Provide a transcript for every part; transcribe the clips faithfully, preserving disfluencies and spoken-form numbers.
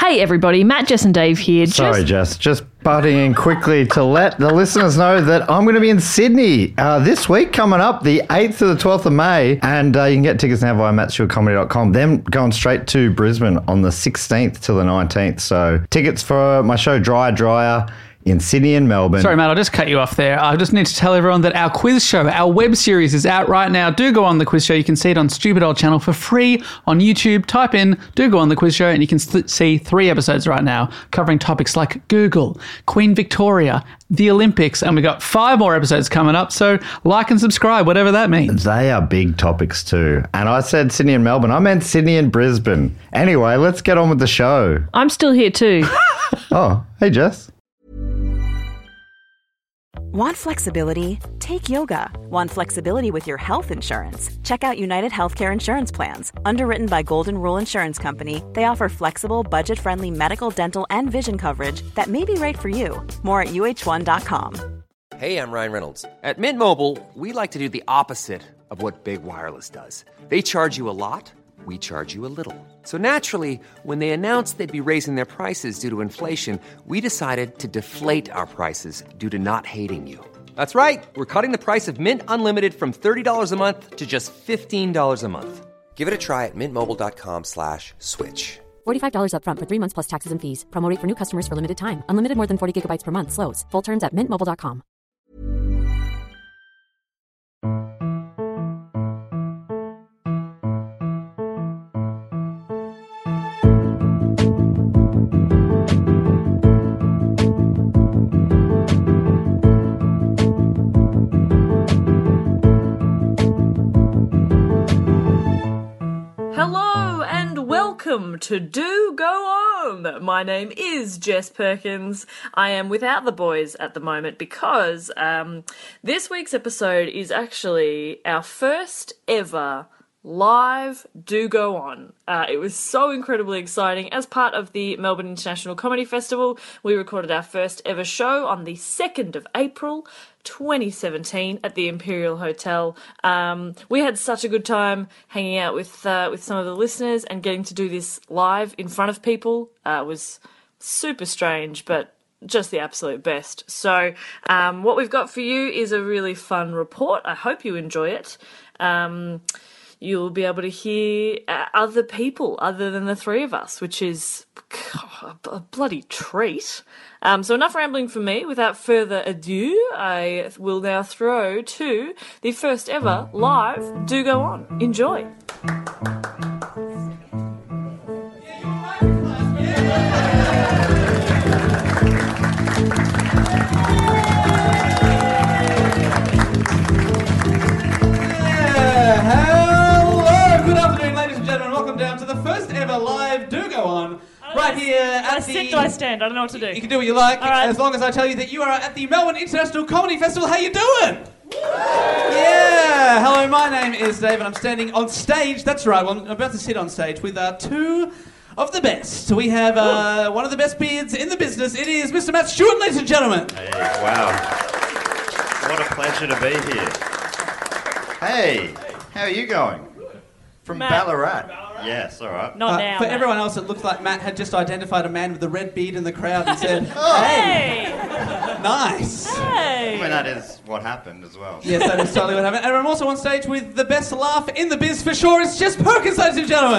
Hey everybody, Matt, Jess and Dave here. Sorry, Jess, just butting in quickly to let the listeners know that I'm going to be in Sydney uh, this week coming up, the eighth to the twelfth of May, and uh, you can get tickets now via matt stewart comedy dot com. Then going straight to Brisbane on the sixteenth to the nineteenth. So tickets for my show Dryer Dryer in Sydney and Melbourne. Sorry, Matt, I'll just cut you off there. I just need to tell everyone that our quiz show, our web series is out right now. Do go on the quiz show. You can see it on Stupid Old Channel for free on YouTube. Type in, do go on the quiz show, and you can th- see three episodes right now covering topics like Google, Queen Victoria, the Olympics, and we've got five more episodes coming up. So like and subscribe, whatever that means. They are big topics too. And I said Sydney and Melbourne. I meant Sydney and Brisbane. Anyway, let's get on with the show. I'm still here too. Oh, hey, Jess. Want flexibility? Take yoga. Want flexibility with your health insurance? Check out United Healthcare Insurance Plans. Underwritten by Golden Rule Insurance Company, they offer flexible, budget-friendly medical, dental, and vision coverage that may be right for you. More at U H one dot com. Hey, I'm Ryan Reynolds. At Mint Mobile, we like to do the opposite of what Big Wireless does. They charge you a lot, we charge you a little. So naturally, when they announced they'd be raising their prices due to inflation, we decided to deflate our prices due to not hating you. That's right. We're cutting the price of Mint Unlimited from thirty dollars a month to just fifteen dollars a month. Give it a try at mintmobile.com slash switch. forty-five dollars up front for three months plus taxes and fees. Promo rate for new customers for limited time. Unlimited more than forty gigabytes per month. Slows full terms at mint mobile dot com. Welcome to Do Go On. My name is Jess Perkins. I am without the boys at the moment because um, this week's episode is actually our first ever live Do Go On. Uh, it was so incredibly exciting. As part of the Melbourne International Comedy Festival, we recorded our first ever show on the second of April twenty seventeen at the Imperial Hotel. Um, we had such a good time hanging out with uh, with some of the listeners, and getting to do this live in front of people uh, was super strange, but just the absolute best. So um, what we've got for you is a really fun report. I hope you enjoy it. Um, you'll be able to hear uh, other people other than the three of us, which is God, a bloody treat. Um, so enough rambling from me. Without further ado, I will now throw to the first ever live Do Go On. Enjoy. Down to the first ever live Do Go On right here at I the... sit, do I stand? I don't know what to do. You can do what you like, All right. as long as I tell you that you are at the Melbourne International Comedy Festival. How you doing? Yeah! Hello, my name is Dave, and I'm standing on stage. That's right, well, I'm about to sit on stage with uh, two of the best. We have uh, one of the best beards in the business. It is Mister Matt Stewart, ladies and gentlemen. Hey, wow. What a pleasure to be here. Hey, how are you going? From Matt. Ballarat. Yes, all right. Not Uh, now. for Matt. everyone else, it looks like Matt had just identified a man with a red beard in the crowd and said, Hey! nice. Hey! I mean, that is what happened as well. Yes, that is totally what happened. And I'm also on stage with the best laugh in the biz for sure. It's Jess Perkins, ladies and gentlemen.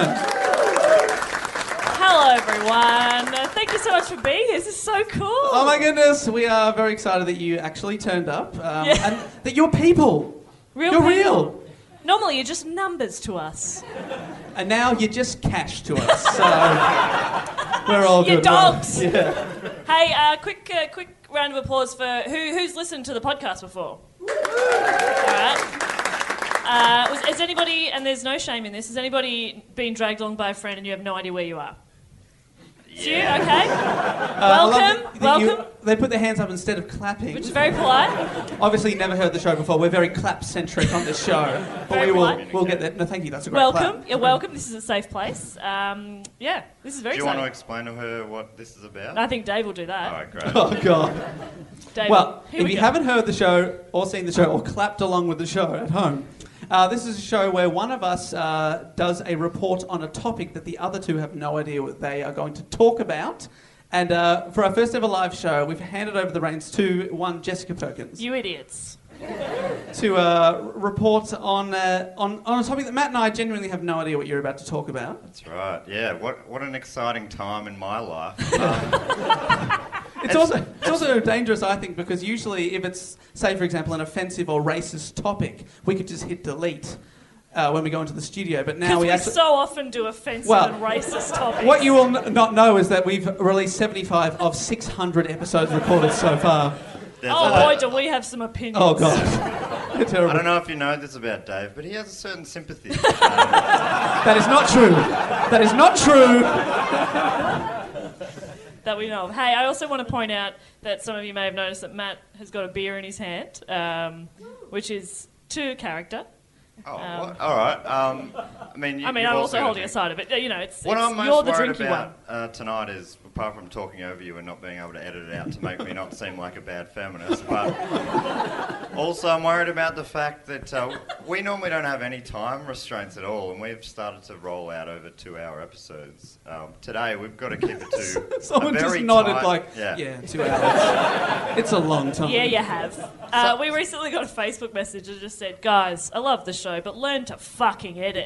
Hello, everyone. Uh, thank you so much for being here. This is so cool. Oh my goodness, we are very excited that you actually turned up um, Yeah. and that you're people. Real you're people. real. Normally, you're just numbers to us. And now you're just cash to us. So we're all good. You dogs. Yeah. Hey, uh, quick, uh, quick round of applause for who who's listened to the podcast before. All right. Uh, was, has anybody, and there's no shame in this, has anybody been dragged along by a friend and you have no idea where you are? It's you, okay. Uh, I love welcome, that- that you- welcome. they put their hands up instead of clapping. Which is very polite. Obviously, never heard the show before. We're very clap-centric on this show. But Very we will polite. we'll get that. No, thank you. That's a great Welcome. clap. You're welcome. This is a safe place. Um, yeah, this is very Do you exciting. want to explain to her what this is about? I think Dave will do that. All right, great. Oh, God. Dave, Well, here if we you go. haven't heard the show or seen the show or clapped along with the show at home, Uh, this is a show where one of us uh, does a report on a topic that the other two have no idea what they are going to talk about. And uh, for our first ever live show, we've handed over the reins to one Jessica Perkins. You idiots. To uh, report on, uh, on on a topic that Matt and I genuinely have no idea what you're about to talk about. That's right. Yeah. What what an exciting time in my life. Um, It's also it's also dangerous, I think, because usually if it's, say, for example, an offensive or racist topic, we could just hit delete uh, when we go into the studio. But now Because we, we actually... so often do offensive Well, and racist topics. What you will n- not know is that we've released seventy-five of six hundred episodes recorded so far. there's Oh a- boy, do we have some opinions. Oh, God. They're terrible. I don't know if you know this about Dave, but he has a certain sympathy. That is not true. That is not true. That we know of. Hey, I also want to point out that some of you may have noticed that Matt has got a beer in his hand, um, which is to character. Oh, what? All right. Um, I mean, you, I mean, you've I'm also got holding to- a side of it. You know, it's, What it's I'm most you're the worried drinky about one. uh, tonight is, apart from talking over you and not being able to edit it out to make me not seem like a bad feminist, but also I'm worried about the fact that uh, we normally don't have any time restraints at all, and we've started to roll out over two-hour episodes. Um, today we've got to keep it to Someone a very just nodded tight, like, yeah. yeah, two hours. It's a long time. Yeah, you have. Uh, we recently got a Facebook message that just said, guys, I love the show, but learn to fucking edit.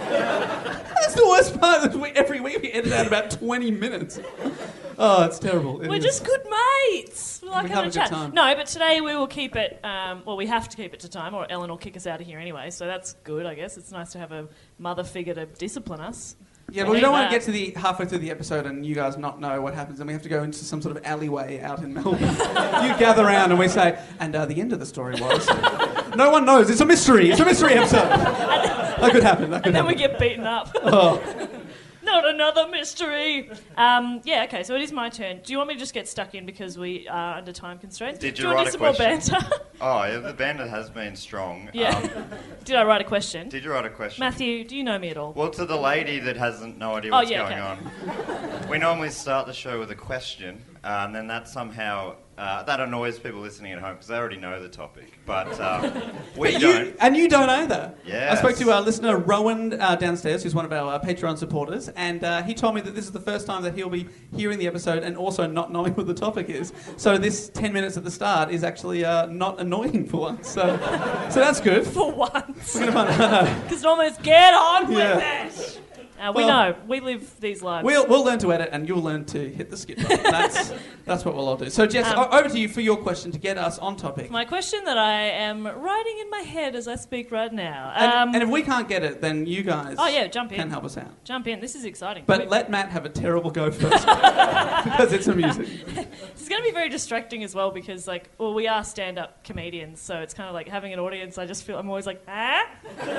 That's the worst part. That we, every week we edit out about twenty minutes. Oh, it's terrible. It We're is. just good mates. We like We having have a good chat. time. No, but today we will keep it, um, well, we have to keep it to time, or Ellen will kick us out of here anyway, so that's good, I guess. It's nice to have a mother figure to discipline us. Yeah, We but we need don't want that. to get to the halfway through the episode and you guys not know what happens, and we have to go into some sort of alleyway out in Melbourne. You gather around and we say, and uh, the end of the story was. No one knows. It's a mystery. It's a mystery episode. That could happen. That could And then we happen. get beaten up. Oh. Not another mystery. Um, yeah, okay, so it is my turn. Do you want me to just get stuck in because we are under time constraints? Did Do you you want write to a do some more question? banter? Oh, yeah, the bandit has been strong. Yeah. Um, Did I write a question? did you write a question? Matthew, do you know me at all? Well, to the lady that hasn't no idea Oh, what's yeah, going okay. on, we normally start the show with a question, uh, and then that somehow uh, that annoys people listening at home because they already know the topic. But um, we But don't. you, and you don't either. Yes. I spoke to our listener Rowan uh, downstairs, who's one of our uh, Patreon supporters, and uh, he told me that this is the first time that he'll be hearing the episode and also not knowing what the topic is. So this ten minutes at the start is actually uh, not annoying for once. So, so that's good. For once. We're gonna find out. Because normally it's get on with Yeah. it. Uh, we Well, know. We live these lives. We'll we'll learn to edit, and you'll learn to hit the skip button. That's that's what we'll all do. So Jess, Um, o- over to you for your question to get us on topic. My question that I am writing in my head as I speak right now. And, Um, and if we can't get it, then you guys Oh, yeah, jump in. can help us out. Jump in. This is exciting. But We- let Matt have a terrible go first because it's amusing. It's going to be very distracting as well because, like, well, we are stand-up comedians, so it's kind of like having an audience. I just feel I'm always like, ah,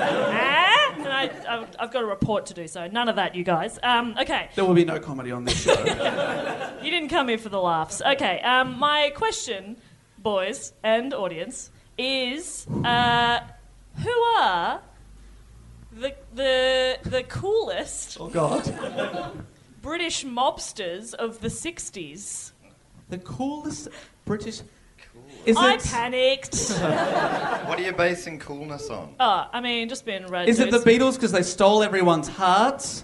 ah, and I, I've, I've got a report to do. So none of that, you guys. Um, okay, There will be no comedy on this show. you didn't come here for the laughs. Okay, um, my question, boys and audience, is uh, who are the the the coolest Oh God, British mobsters of the sixties? the coolest British. Is I it? panicked. What are you basing coolness on? Oh, I mean, just being red. Is it the Beatles because they stole everyone's hearts?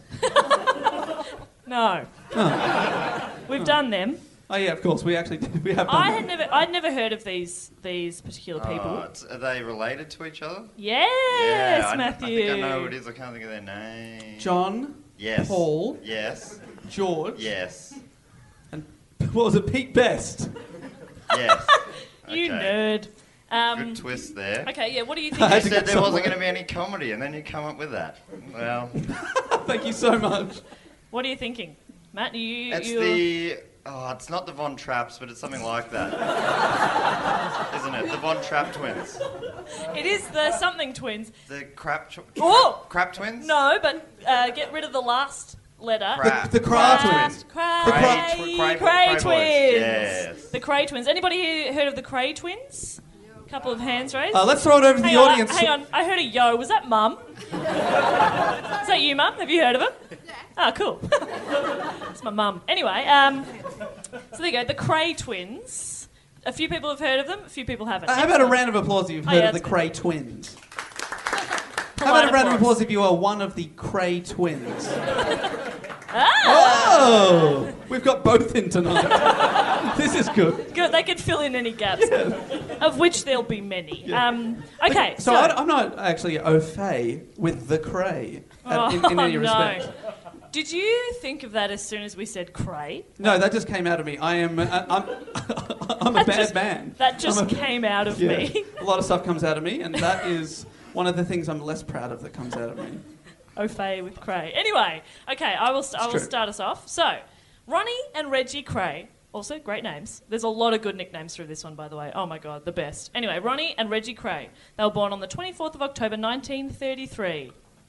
No. We've done them. Oh yeah, of course. We actually did. We have done I that. had never, I'd never heard of these these particular people. Uh, it's- are they related to each other? yes, yeah, I, Matthew. I think I know who it is. I can't think of their name. John, Yes. Paul, Yes. George, Yes. and what was it? Pete Best. Yes. You Okay. nerd. Um, Good twist there. okay, yeah. What do you I think? had You to said get there wasn't somewhere. going to be any comedy, and then you come up with that. Well, Thank you so much. What are you thinking, Matt? You, it's you. the... Oh, it's not the Von Trapps, but it's something like that. Isn't it? The Von Trapp twins. It is the something twins. The crap... Tw- Oh! Crap twins? No, but uh, get rid of the last letter. Crap. The Cra Cray- twins. Cray, Cray- Cray, Cray- Cray Cray boys. twins. Yes. The Cray twins. Anybody here heard of the Cray twins? A couple of hands raised. Uh, let's throw it over to Hang the on, audience. hang on. I heard a yo. Was that Mum? Is that you, Mum? Have you heard of him? Oh, cool. It's my mum. Anyway, um, so there you go. The Cray twins. A few people have heard of them. A few people haven't. Uh, how about a round of applause if you've Oh, heard yeah, of the that's Cray twins? How about a round of applause? applause if you are one of the Cray twins? Ah! Oh! We've got both in tonight. This is good. Good, they can fill in any gaps, of which there'll be many. Um, okay, So, so... I, I'm not actually au fait with the Cray uh, in, in any Oh, respect. no. Did you think of that as soon as we said cray? No, that just came out of me. I am. Uh, I'm. I'm a That bad just- man. That just I'm a- came out of Yeah. me. A lot of stuff comes out of me, and that is one of the things I'm less proud of that comes out of me. Au fait with Cray. Anyway, okay, I will, st- I will true. start us off. So, Ronnie and Reggie Cray, also great names. There's a lot of good nicknames through this one, by the way. Oh my god, the best. Anyway, Ronnie and Reggie Cray. They were born on the twenty-fourth of October, nineteen thirty-three.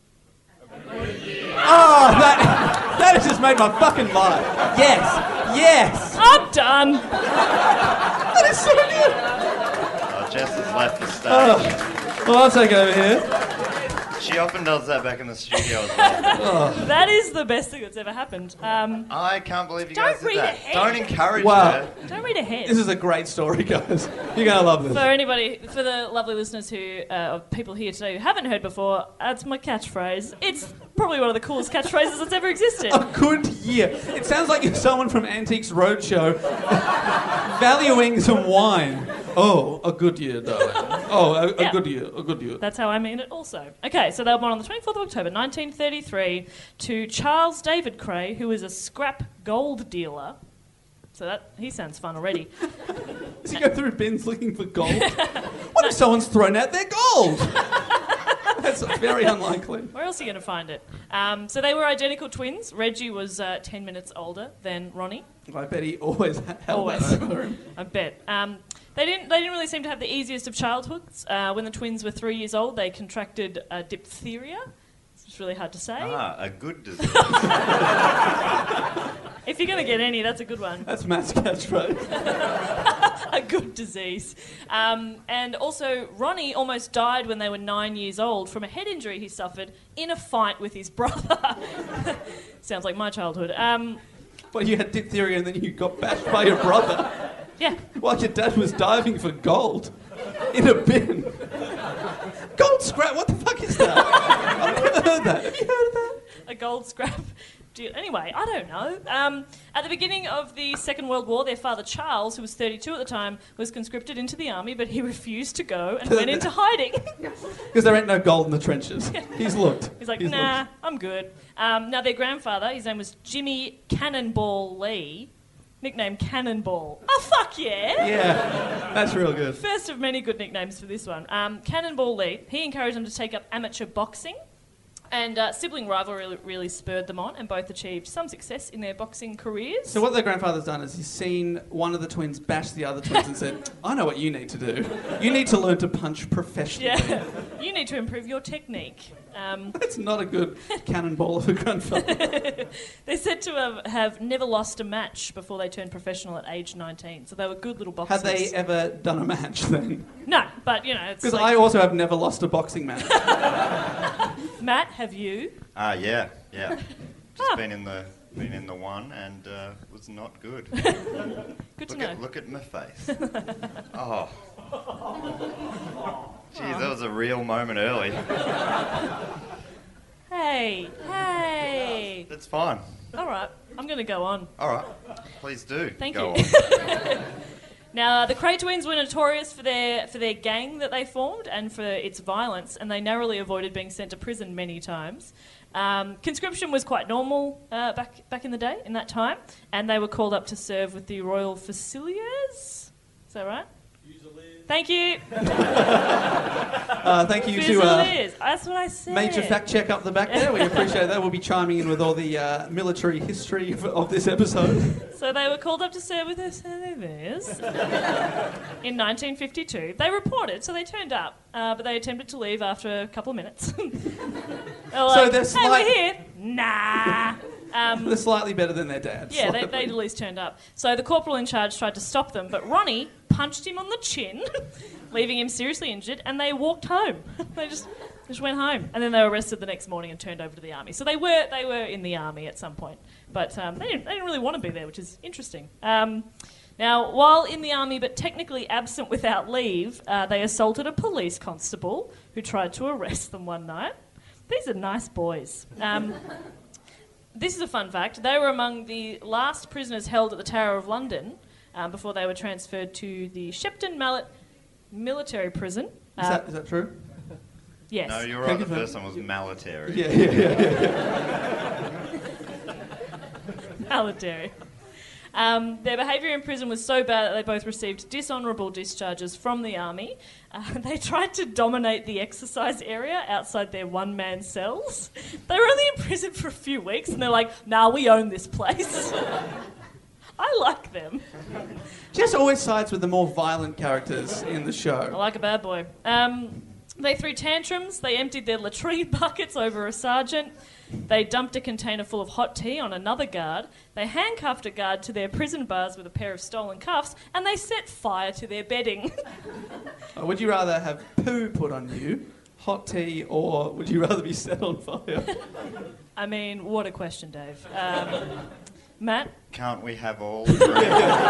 Oh, that that has just made my fucking life. Yes, yes. I'm done. That is so good. Oh, Jess has left the stage. Oh. Well, I'll take over here. She often does that back in the studio as well. That is the best thing that's ever happened. Um, I can't believe you Don't guys did read that. ahead. Don't encourage Wow. her. don't read ahead. This is a great story, guys. You're gonna love this. For anybody, for the lovely listeners who, uh, of people here today who haven't heard before, that's my catchphrase. It's probably one of the coolest catchphrases that's ever existed. A good year. It sounds like you're someone from Antiques Roadshow valuing some wine. Oh, a good year, darling. Oh, a, a Yeah. good year, a good year. That's how I mean it also. Okay, so they were born on the twenty-fourth of October, nineteen thirty-three, to Charles David Cray, who is a scrap gold dealer. So that he sounds fun already. Does he go through bins looking for gold? What if someone's thrown out their gold? That's very unlikely. Where else are you going to find it? Um, so they were identical twins. Reggie was uh, ten minutes older than Ronnie. I bet he always held Always. that over him. I bet. Um, they didn't. They didn't really seem to have the easiest of childhoods. Uh, when the twins were three years old, they contracted uh, diphtheria. It's really hard to say. Ah, a good disease. If you're going to get any, that's a good one. That's Matt's catchphrase. A good disease. Um, and also, Ronnie almost died when they were nine years old from a head injury he suffered in a fight with his brother. Sounds like my childhood. Um, Well, you had diphtheria and then you got bashed by your brother yeah. while your dad was diving for gold in a bin. Gold scrap? What the fuck is that? I've never heard that. Have you heard of that? A gold scrap deal. Anyway, I don't know. Um, at the beginning of the Second World War, their father Charles, who was thirty-two at the time, was conscripted into the army, but he refused to go and went into hiding. Because there ain't no gold in the trenches. He's looked. He's like, He's nah, looked. I'm good. Um, now, their grandfather, his name was Jimmy Cannonball Lee, nicknamed Cannonball. Oh, fuck yeah! Yeah, that's real good. First of many good nicknames for this one. Um, Cannonball Lee, he encouraged them to take up amateur boxing. And uh, sibling rivalry really, really spurred them on, and both achieved some success in their boxing careers. So what their grandfather's done is he's seen one of the twins bash the other twins and said, I know what you need to do. You need to learn to punch professionally. Yeah, you need to improve your technique. Um, That's not a good cannonball of a grandfather. they're said to have, have never lost a match before they turned professional at age nineteen, so they were good little boxers. Have they ever done a match then? No, but you know, it's Because like, I also have never lost a boxing match. Matt, have you? Ah, yeah, yeah. Just Ah. been in the been in the one and uh, was not good. Good to Look know. at look at my face. Oh. Geez, that was a real moment early. Hey, hey. That's fine. All right, I'm going to go on. All right, please do. Thank Go you. on. Now, uh, the Cray twins were notorious for their for their gang that they formed and for its violence, and they narrowly avoided being sent to prison many times. Um, conscription was quite normal uh, back back in the day, in that time, and they were called up to serve with the Royal Fusiliers. Is that right? Thank you. Uh, thank you to uh, Fusiliers. That's what I said. Major Fact Check up the back there. We appreciate that. We'll be chiming in with all the uh, military history of, of this episode. So they were called up to serve with the Fusiliers in nineteen fifty-two. They reported, so they turned up, uh, but they attempted to leave after a couple of minutes. They were So like, they're hey, slight- we're here. Nah. Um, They're slightly better than their dad. yeah, they, slightly. they at least turned up. So the corporal in charge tried to stop them, but Ronnie punched him on the chin, leaving him seriously injured, and they walked home. they just just went home, and then they were arrested the next morning and turned over to the army. So they were they were in the army at some point, but um, they didn't they didn't really want to be there, which is interesting. Um, now, while in the army but technically absent without leave, uh, they assaulted a police constable who tried to arrest them one night. These are nice boys. Um, this is a fun fact. They were among the last prisoners held at the Tower of London um, before they were transferred to the Shepton Mallet military prison. Is, Uh, that, is that true? yes. No, you're Can right. you The confirm? first one was military. Yeah, yeah, yeah. yeah, yeah. Military. Um, their behaviour in prison was so bad that they both received dishonourable discharges from the army. Uh, they tried to dominate the exercise area outside their one-man cells. They were only in prison for a few weeks, and they're like, nah, we own this place. I like them. Jess always sides with the more violent characters in the I show. like a bad boy. Um, they threw tantrums. They emptied their latrine buckets over a sergeant. They dumped a container full of hot tea on another guard. They handcuffed a guard to their prison bars with a pair of stolen cuffs, and they set fire to their bedding. Uh, Would you rather have poo put on you, hot tea, or would you rather be set on fire? I mean, what a question, Dave. Um, Matt? Can't we have all three?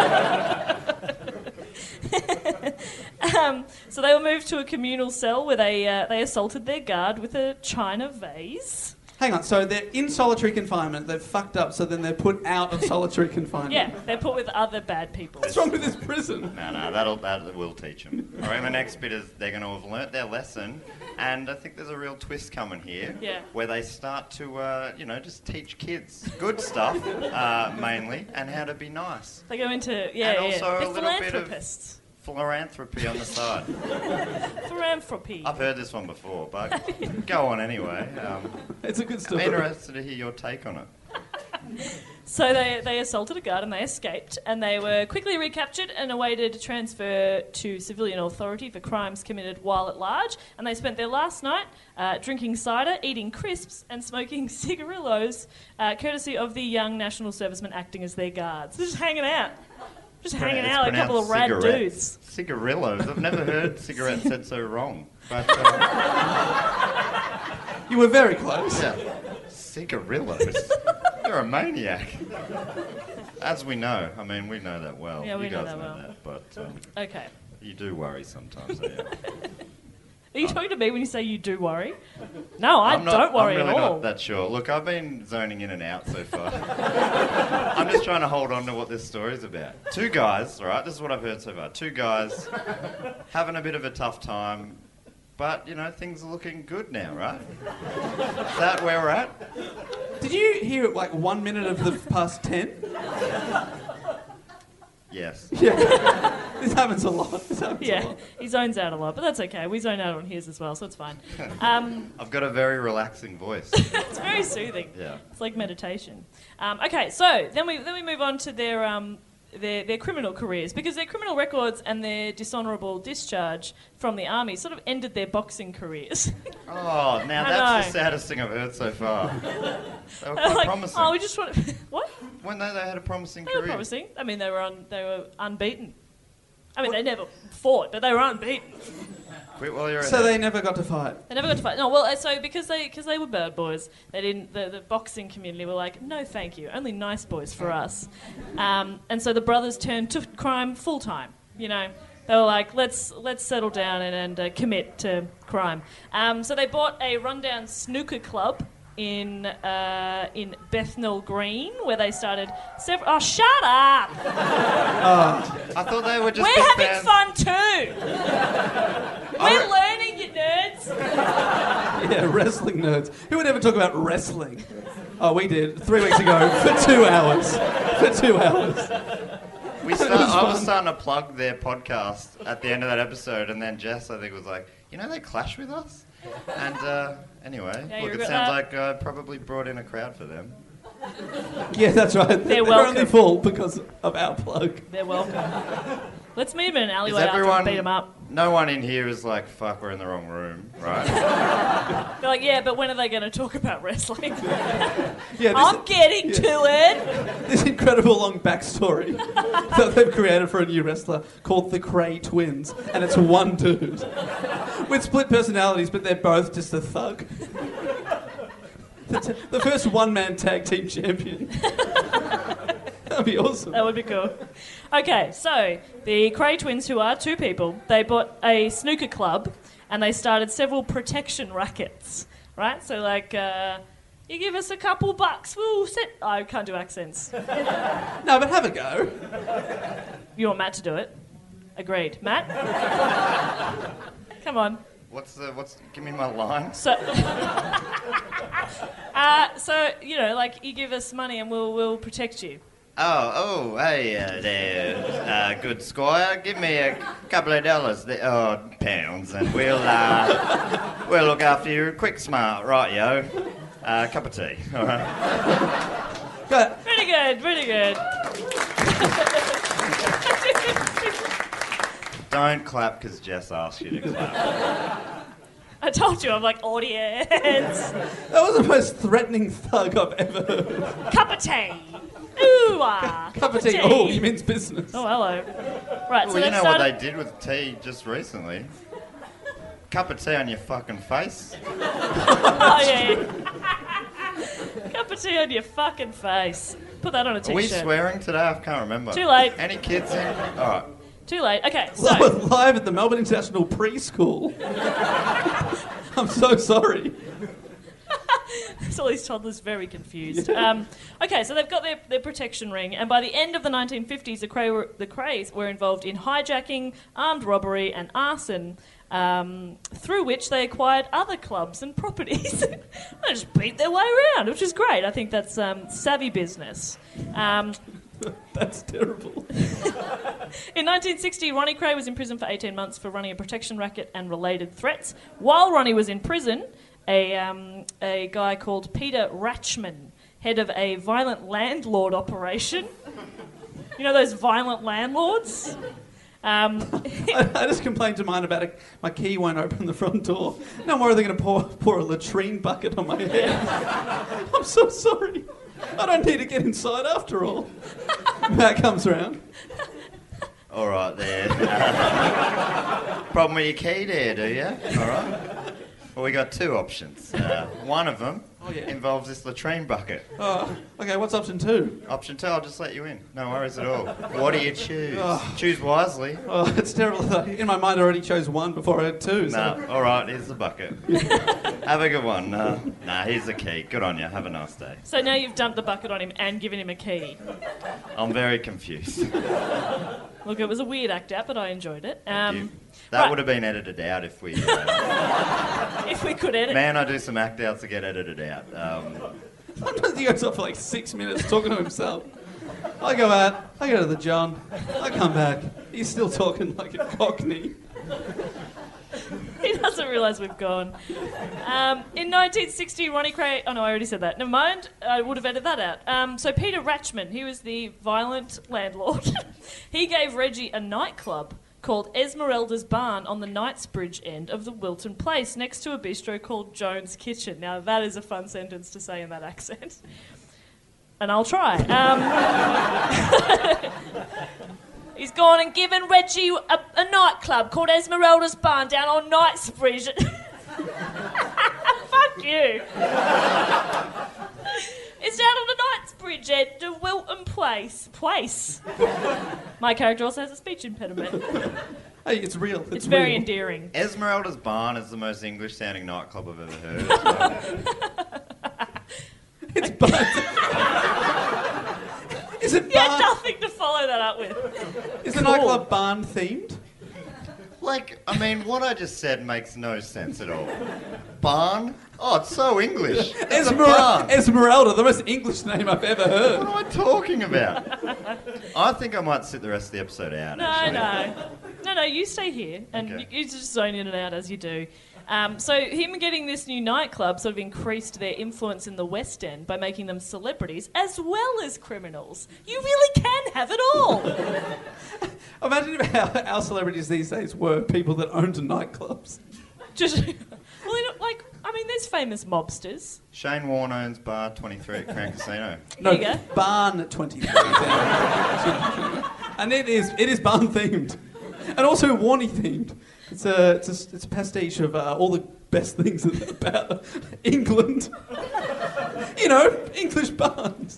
Um, so they were moved to a communal cell where they uh, they assaulted their guard with a china vase. Hang on, so they're in solitary confinement, they've fucked up, so then they're put out of solitary confinement. Yeah, they're put with other bad people. What's wrong with this prison? No, no, that'll, that will teach them. All right, the next bit is they're going to have learnt their lesson, and I think there's a real twist coming here. Yeah. Where they start to, uh, you know, just teach kids good stuff, uh, mainly, and how to be nice. They go into, yeah, And yeah. also a They're little bit of- philanthropists. Philanthropy on the side. Philanthropy. I've heard this one before, but go on anyway. Um, It's a good I'm story. interested to hear your take on it. So they, they assaulted a guard and they escaped, and they were quickly recaptured and awaited transfer to civilian authority for crimes committed while at large. And they spent their last night uh, drinking cider, eating crisps, and smoking cigarillos, uh, courtesy of the young national servicemen acting as their guards. They're just hanging out. Just hanging It's out like a couple of rad pronounced dudes. cigarettes. Cigarillos. I've never heard cigarettes said so wrong. But, uh, You were very close. yeah. Cigarillos? You're a maniac. As we know. I mean, we know that well. Yeah, we you know guys that know well. that. But um, Okay. you do worry sometimes, so yeah. Are you talking to me when you say you do worry? No, I I'm not, don't worry I'm really at all. not that sure. Look, I've been zoning in and out so far. I'm just trying to hold on to what this story's about. Two guys, all right, this is what I've heard so far. Two guys having a bit of a tough time, but, you know, things are looking good now, right? Is that where we're at? Did you hear like one minute of the past ten? Yes. Yeah. This happens a lot. This happens a Yeah, lot. he zones out a lot, but that's okay. We zone out on his as well, so it's fine. Um, I've got a very relaxing voice. it's very soothing. Yeah. It's like meditation. Um, okay, so then we then we move on to their um, their their criminal careers, because their criminal records and their dishonourable discharge from the army sort of ended their boxing careers. Oh, now I that's the know. saddest thing I've heard so far. They were They're quite like, promising. oh, we just want what? When they, they had a promising They were career. promising. I mean, they were on they were unbeaten. I mean, they never fought, but they were unbeaten. Quit while you're So ahead. they never got to fight. They never got to fight. No, well, uh, so because they because they were bad boys, they didn't. The, the boxing community were like, no, thank you, only nice boys for us. Um, and so the brothers turned to crime full time. You know, they were like, let's let's settle down and, and uh, commit to crime. Um, so they bought a rundown snooker club in uh, in Bethnal Green, where they started several. Oh, shut up! I thought they were just We're big having fans. fun too. We're learning, you nerds. Yeah, wrestling nerds. Who would ever talk about wrestling? Oh, we did three weeks ago for two hours. For two hours. We start, I was starting to plug their podcast at the end of that episode, and then Jess, I think, was like, you know, they clash with us? And uh, anyway, Yeah, you look, it regret sounds that? like I probably brought in a crowd for them. Yeah, that's right. They're, welcome. only full because of our plug. They're welcome. Let's meet them in an Is alleyway after everyone... and beat them up. No one in here is like, fuck, we're in the wrong room, right? They're like, yeah, but when are they going to talk about wrestling? Yeah, this, I'm getting to it. this incredible long backstory that they've created for a new wrestler called the Cray Twins, and it's one dude with split personalities, but they're both just a thug. The, t- the first one-man tag team champion. That'd be awesome. That would be cool. Okay, so the Cray twins, who are two people, they bought a snooker club and they started several protection rackets. right? So, like, uh, you give us a couple bucks, we'll set... I can't do accents. No, but have a go. You want Matt to do it? Agreed. Matt? Come on. What's the, what's, give me my line. So, uh, so you know, like, you give us money and we'll we'll protect you. Oh, oh, hey uh, there, uh, good squire. Give me a couple of dollars, th- oh, pounds, and we'll, uh, we'll look after you quick, smart, right, yo. Uh, cup of tea, all right? Go. Pretty good, pretty good. Don't clap because Jess asked you to clap. I told you, I'm like, audience. That was the most threatening thug I've ever heard. Cup of tea. Ooh, ah. Cup of tea. Oh, he means business. Oh, hello. Right, so Well, you they've know started... what they did with tea just recently? Cup of tea on your fucking face. Oh, yeah, yeah. Cup of tea on your fucking face. Put that on a Are we t-shirt. swearing today? I can't remember. Too late. Any kids in? All right. Too late. Okay, so... That was live at the Melbourne International Preschool. I'm so sorry. So all these toddlers very confused. Um, okay, so they've got their, their protection ring, and by the end of the nineteen fifties, the, Cray were, the Crays were involved in hijacking, armed robbery, and arson, um, through which they acquired other clubs and properties. They just beat their way around, which is great. I think that's um, savvy business. Um, That's terrible. In nineteen sixty, Ronnie Cray was in prison for eighteen months for running a protection racket and related threats. While Ronnie was in prison, a um, a guy called Peter Ratchman, head of a violent landlord operation. You know those violent landlords? Um, I, I just complained to mine about it. My key won't open the front door. No more are they going to pour, pour a latrine bucket on my head. I'm so sorry. I don't need to get inside after all. Matt comes around. All right, there. Problem with your key there, do you? All right. Well, we got two options. Uh, one of them Oh, yeah. involves this latrine bucket. Oh, okay, what's option two? Option two, I'll just let you in. No worries at all. What do you choose? Oh. Choose wisely. Oh, it's terrible. In my mind, I already chose one before I had two. So. No, all right, here's the bucket. Have a good one. Uh, nah, here's the key. Good on you. Have a nice day. so now you've dumped the bucket on him and given him a key. I'm very confused. Look, it was a weird act out, but I enjoyed it. Um, You- that right. would have been edited out if we... Uh, If we could edit. man, I do some act outs that get edited out. Um, Sometimes he goes off for like six minutes talking to himself. I go out, I go to the John, I come back, he's still talking like a cockney. He doesn't realise we've gone. Um, in nineteen sixty, Ronnie Cray... Oh, no, I already said that. Never mind. I would have edited that out. Um, so Peter Ratchman, he was the violent landlord. He gave Reggie a nightclub called Esmeralda's Barn on the Knightsbridge end of the Wilton Place, next to a bistro called Jones Kitchen. Now, that is a fun sentence to say in that accent. And I'll try. Um, he's gone and given Reggie a, a nightclub called Esmeralda's Barn down on Knightsbridge. Fuck you. It's down on the Knightsbridge end of Wilton Place. Place. My character also has a speech impediment. Hey, it's real. It's, It's very real. endearing. Esmeralda's Barn is the most English-sounding nightclub I've ever heard. So. It's barn. Is it You had barn? nothing to follow that up with. Is the nightclub barn themed? Like, I mean, what I just said makes no sense at all. Barn? Oh, it's so English. It's a Esmer- barn. Esmeralda, the most English name I've ever heard. What am I talking about? I think I might sit the rest of the episode out. No, actually. no. No, no, you stay here and Okay. you, you just zone in and out as you do. Um, so him getting this new nightclub sort of increased their influence in the West End by making them celebrities as well as criminals. You really can have it all. Imagine if our, our celebrities these days were people that owned nightclubs. Just, well, you know, like, I mean, there's famous mobsters. Shane Warne owns Bar twenty-three at Crown Casino. No, There you go. barn twenty-three. And it is it is barn themed, and also Warnie themed. It's a it's a, it's a pastiche of uh, all the best things about England. You know, English barns.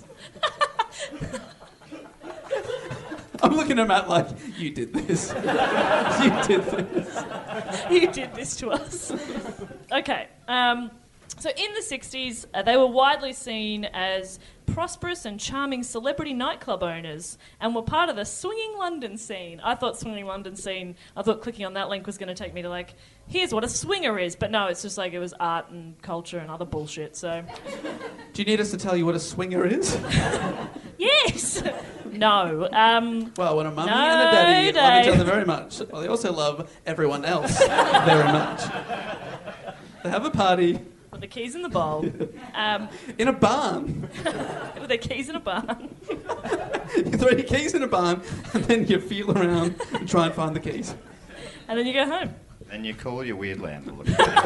I'm looking at Matt like, you did this. You did this. You did this to us. Okay. Um, So in the sixties, uh, they were widely seen as prosperous and charming celebrity nightclub owners and were part of the swinging London scene. I thought swinging London scene, I thought clicking on that link was going to take me to like, here's what a swinger is. But no, it's just like it was art and culture and other bullshit, so... Do you need us to tell you what a swinger is? Yes! No. Um, Well, when a mummy No, and a daddy love each Dave. other very much, well, they also love everyone else very much. They have a party with the keys in the bowl. Um, in a barn. with their keys in a barn. You throw your keys in a barn, and then you feel around and try and find the keys. And then you go home. And you call your weird landlord.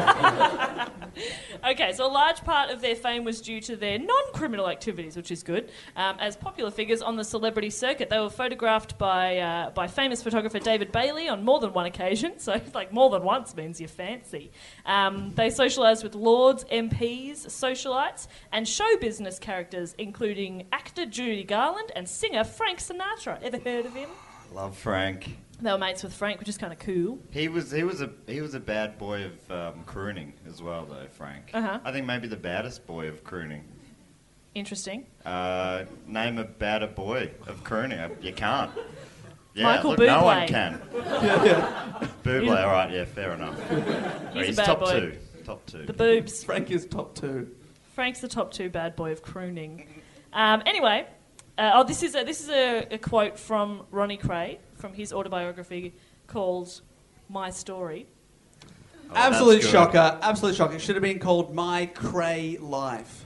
Okay, so a large part of their fame was due to their non-criminal activities, which is good. Um, as popular figures on the celebrity circuit, they were photographed by uh, by famous photographer David Bailey on more than one occasion. So, like, more than once means you're fancy. Um, they socialised with lords, M Ps, socialites, and show business characters, including actor Judy Garland and singer Frank Sinatra. Ever heard of him? Love Frank. They were mates with Frank, which is kind of cool. He was he was a he was a bad boy of um, crooning as well, though. Frank. Uh-huh. I think maybe the baddest boy of crooning. Interesting. Uh, name a badder boy of crooning. Uh, You can't. Yeah, Michael look, no one Bublé. can. Yeah, yeah. Bublé, all right, yeah, fair enough. He's a He's bad top boy. two. Top two. The boobs. Frank is top two. Frank's the top two bad boy of crooning. Um, anyway, uh, oh, this is a, this is a, a quote from Ronnie Kray from his autobiography called "My Story." Oh, Absolute that's good. shocker. Absolute shocker. It should have been called My Cray Life.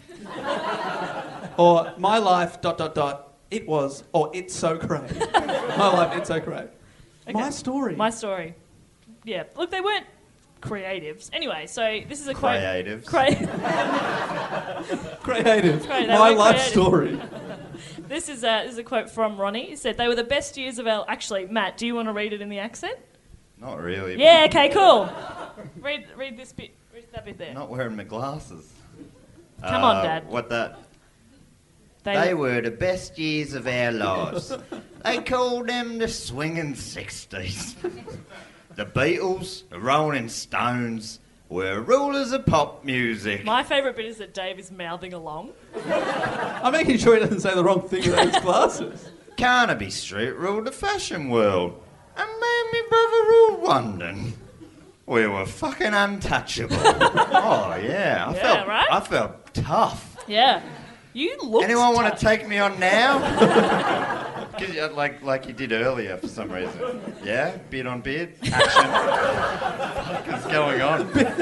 Or My Life dot dot dot. It was or It's So Cray. My Life. It's So Cray. Okay. My story. My story. Yeah. Look, they weren't creatives. Anyway, so this is a quote. Creatives. Cray. Creative. Cray, they My were life creative. story. This is a, this is a quote from Ronnie. He said they were the best years of our. Actually, Matt, do you want to read it in the accent? Not really. Yeah. Okay. Cool. read read this bit. Read that bit there. Not wearing my glasses. Come Uh, on, Dad. What that? They, They were the best years of our lives. They called them the swinging sixties. The Beatles, the Rolling Stones were rulers of pop music. My favourite bit is that Dave is mouthing along. I'm making sure he doesn't say the wrong thing about his glasses. Carnaby Street ruled the fashion world, and me and my brother ruled London. We were fucking untouchable. Oh yeah, I Yeah, felt right? I felt tough. Yeah. You look. Anyone want to take me on now? 'Cause, uh, like like you did earlier for some reason. Yeah, beard on beard, action. What is going on?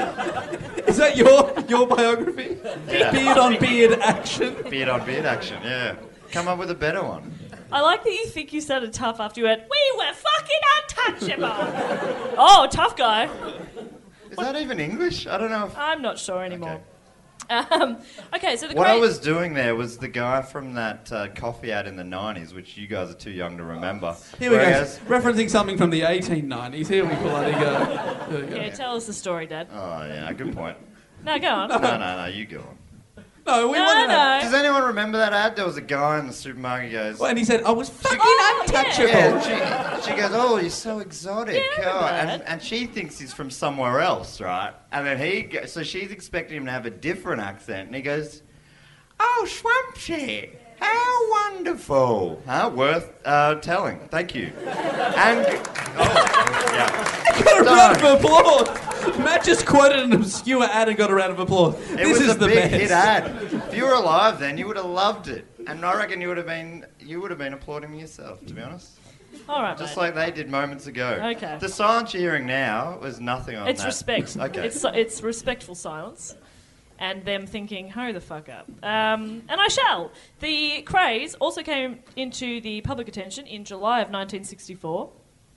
Is that your your biography? Yeah. Beard on beard action. Beard on beard action. Yeah, come up with a better one. I like that you think you sounded tough after you went, we were fucking untouchable. Oh, tough guy. Is that even English? I don't know. If... I'm not sure anymore. Um, okay, so the What cra- I was doing there was the guy from that uh, coffee ad in the nineties, which you guys are too young to remember. Here we Whereas- go. Referencing something from the eighteen nineties. Here we bloody go. Here we go. Yeah, tell us the story, Dad. Oh yeah, good point. No, go on. No, no, no, you go on. No, we No, want to know. Does anyone remember that ad? There was a guy in the supermarket who goes, Well, and he said, I was fucking Oh, untouchable. yeah, she, she goes, oh, you're so exotic. Yeah, I remember oh, that. and, and she thinks he's from somewhere else, right? And then he, go, so she's expecting him to have a different accent, and he goes, oh, Swampsy, how wonderful. Huh? Worth uh, telling. Thank you. And, oh, yeah. Got a round of applause. Matt just quoted an obscure ad and got a round of applause. It this was is a the big best. hit ad. If you were alive then, you would have loved it. And I reckon you would have been, you would have been applauding me yourself, to be honest. All right, Just mate. like they did moments ago. Okay. The silence you're hearing now was nothing on It's that. respect. Okay. It's it's respectful silence, and them thinking, "Hurry the fuck up." Um, and I shall. The craze also came into the public attention in July of nineteen sixty-four.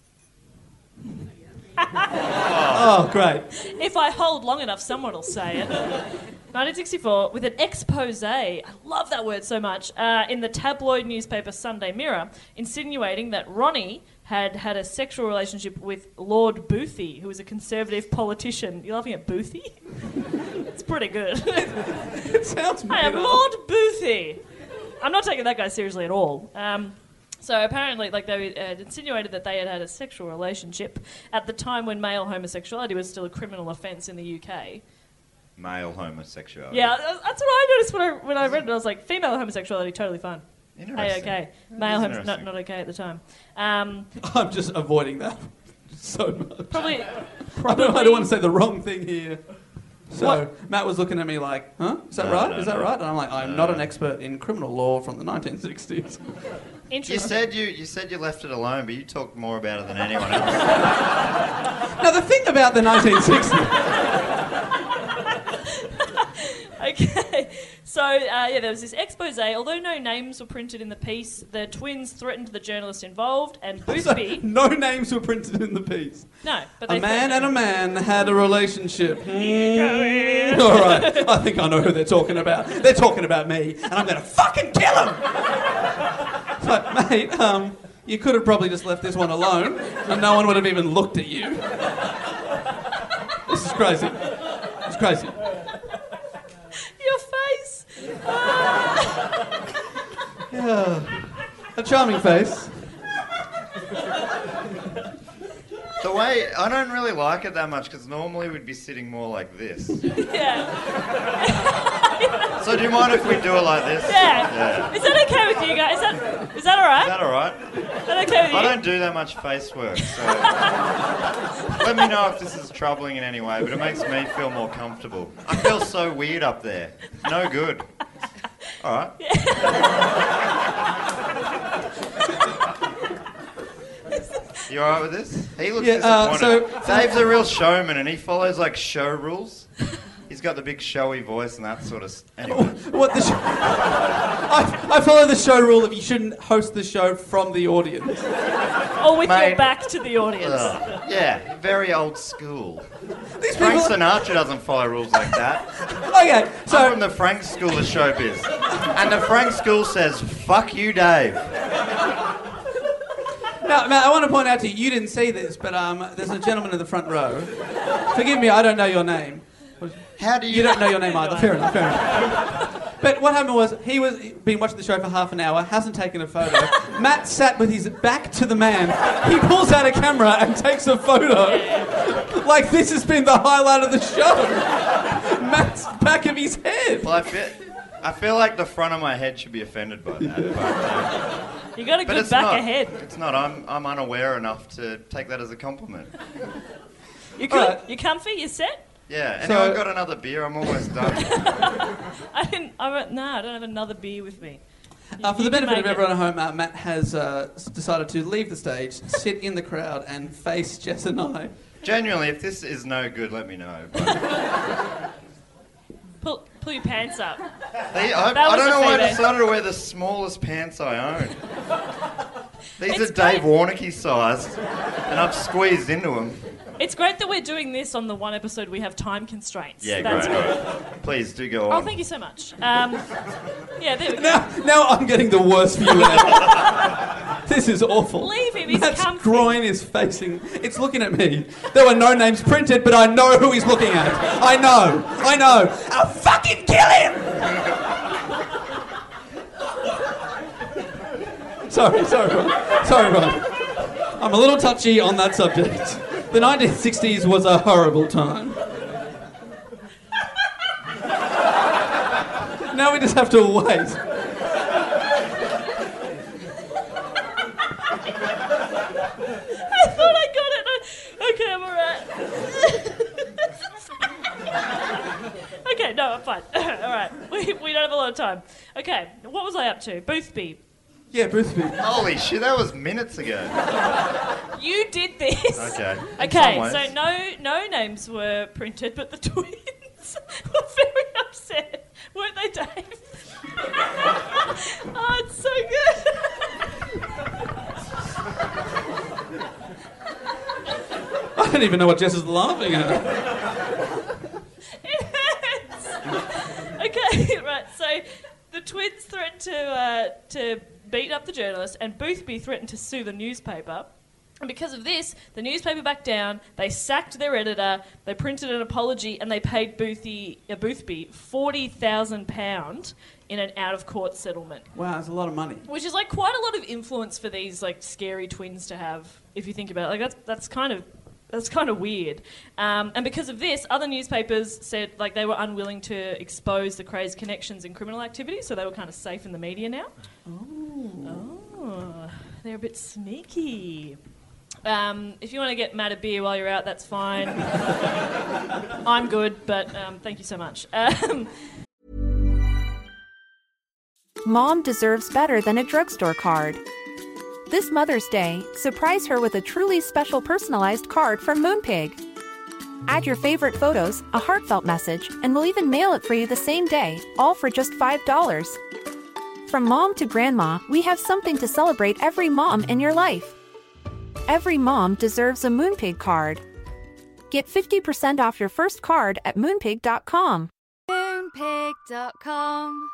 Oh, great. If I hold long enough, someone will say it. nineteen sixty-four, with an expose, I love that word so much, uh, in the tabloid newspaper Sunday Mirror, insinuating that Ronnie had had a sexual relationship with Lord Boothie, who was a conservative politician. You're laughing at Boothie? It's pretty good. It sounds I am made up. Lord Boothie. I'm not taking that guy seriously at all. Um, so apparently, like they uh, insinuated that they had had a sexual relationship at the time when male homosexuality was still a criminal offence in the U K. male homosexuality. Yeah, that's that's what I noticed when I when I read it. I was like, female homosexuality, totally fine. Interesting. Hey, okay. That Male is homo- not interesting. not okay at the time. Um, I'm just avoiding that so much. probably. I probably don't, I don't want to say the wrong thing here. So What? Matt was looking at me like, huh? Is that No, right? no, Is that no. right? And I'm like, I'm not an expert in criminal law from the nineteen sixties. You Interesting. said you you said you left it alone, but you talked more about it than anyone else. Now, the thing about the nineteen sixties... Okay, so uh, yeah, there was this expose. Although no names were printed in the piece, the twins threatened the journalist involved, and So, Boothby. no names were printed in the piece. no, but they A man threatened and a him. man had a relationship. Mm. All right, I think I know who they're talking about. They're talking about me, and I'm going to fucking kill them. But, mate, um, you could have probably just left this one alone, and no one would have even looked at you. This is crazy. It's crazy. Your face. Yeah. A charming face. The way I don't really like it that much because normally we'd be sitting more like this. Yeah, So do you mind if we do it like this? yeah. Yeah. Is that okay with you guys? Is that is that all right? Is that all right? Is that okay with you? I don't do that much face work, so let me know if this is troubling in any way, but it makes me feel more comfortable. I feel so weird up there. No good. All right. You all right with this? He looks Yeah, uh, disappointed. so- Dave's a real showman, and he follows like show rules. He's got the big showy voice and that sort of. s- Anyway. What the? Sh- I, I follow the show rule of you shouldn't host the show from the audience. Or with your Mate. back to the audience. Ugh. Yeah, very old school. These Frank people. Sinatra doesn't follow rules like that. Okay, I'm so from the Frank School of Showbiz. And the Frank School says, fuck you, Dave. now, Matt, I want to point out to you, you didn't see this, but um, there's a gentleman in the front row. Forgive me, I don't know your name. How do you... You don't know your name either. Fair enough, fair enough. But what happened was, he was been watching the show for half an hour, hasn't taken a photo. Matt sat with his back to the man. He pulls out a camera and takes a photo. Like this has been the highlight of the show. Matt's back of his head. Well, I feel, I feel like the front of my head should be offended by that. But, uh, You got a but good it's back not. ahead. It's not. I'm, I'm unaware enough to take that as a compliment. You good? Alright. You comfy? You set? Yeah. So- Anyone got another beer? I'm almost done. I didn't. I went, no, I don't have another beer with me. Uh, for You the can benefit of make it. everyone at home, uh, Matt has uh, s- decided to leave the stage, sit in the crowd, and face Jess and I. Genuinely, if this is no good, let me know. But Pull, pull your pants up. they, I, That I was don't a know why I photo. decided to wear the smallest pants I own. These It's are Dave great. Warnicky sized, and I've squeezed into them. It's great that we're doing this on the one episode we have time constraints. Yeah, That's great. good. great. Please do go Oh, on. thank you so much. Um, yeah, there we go. Now, now I'm getting the worst view ever. This is awful. Leave him, he's Matt's comfy. groin is facing. It's looking at me. There were no names printed, but I know who he's looking at. I know. I know. I'll fucking kill him. Sorry, sorry, Ron. Sorry, Ron. I'm a little touchy on that subject. The nineteen sixties was a horrible time. Now we just have to wait. I thought I got it. No. Okay, I'm alright. Okay, no, I'm fine. Alright, we, we don't have a lot of time. Okay, what was I up to? Boothby. Yeah, Boothby. Holy shit, that was minutes ago. You did this. Okay. in some Okay, ways. so no no names were printed, but the twins were very upset, weren't they, Dave? Oh, it's so good. I don't even know what Jess is laughing at. It hurts. Okay, right. So the twins threatened to uh, to beat up the journalist, and Boothby threatened to sue the newspaper. And because of this, the newspaper backed down. They sacked their editor. They printed an apology, and they paid Boothby, uh, Boothby forty thousand pound in an out-of-court settlement, Wow, that's a lot of money. which is like quite a lot of influence for these like scary twins to have. If you think about it, like that's that's kind of That's kind of weird. Um, and because of this, other newspapers said like they were unwilling to expose the Krays' connections in criminal activity, so they were kind of safe in the media now. Oh, oh they're a bit sneaky. Um, if you want to get Matt a beer while you're out, that's fine. I'm good, but um, thank you so much. Um, Mom deserves better than a drugstore card. This Mother's Day, surprise her with a truly special personalized card from Moonpig. Add your favorite photos, a heartfelt message, and we'll even mail it for you the same day, all for just five dollars. From mom to grandma, we have something to celebrate every mom in your life. Every mom deserves a Moonpig card. Get fifty percent off your first card at moonpig dot com. moonpig dot com.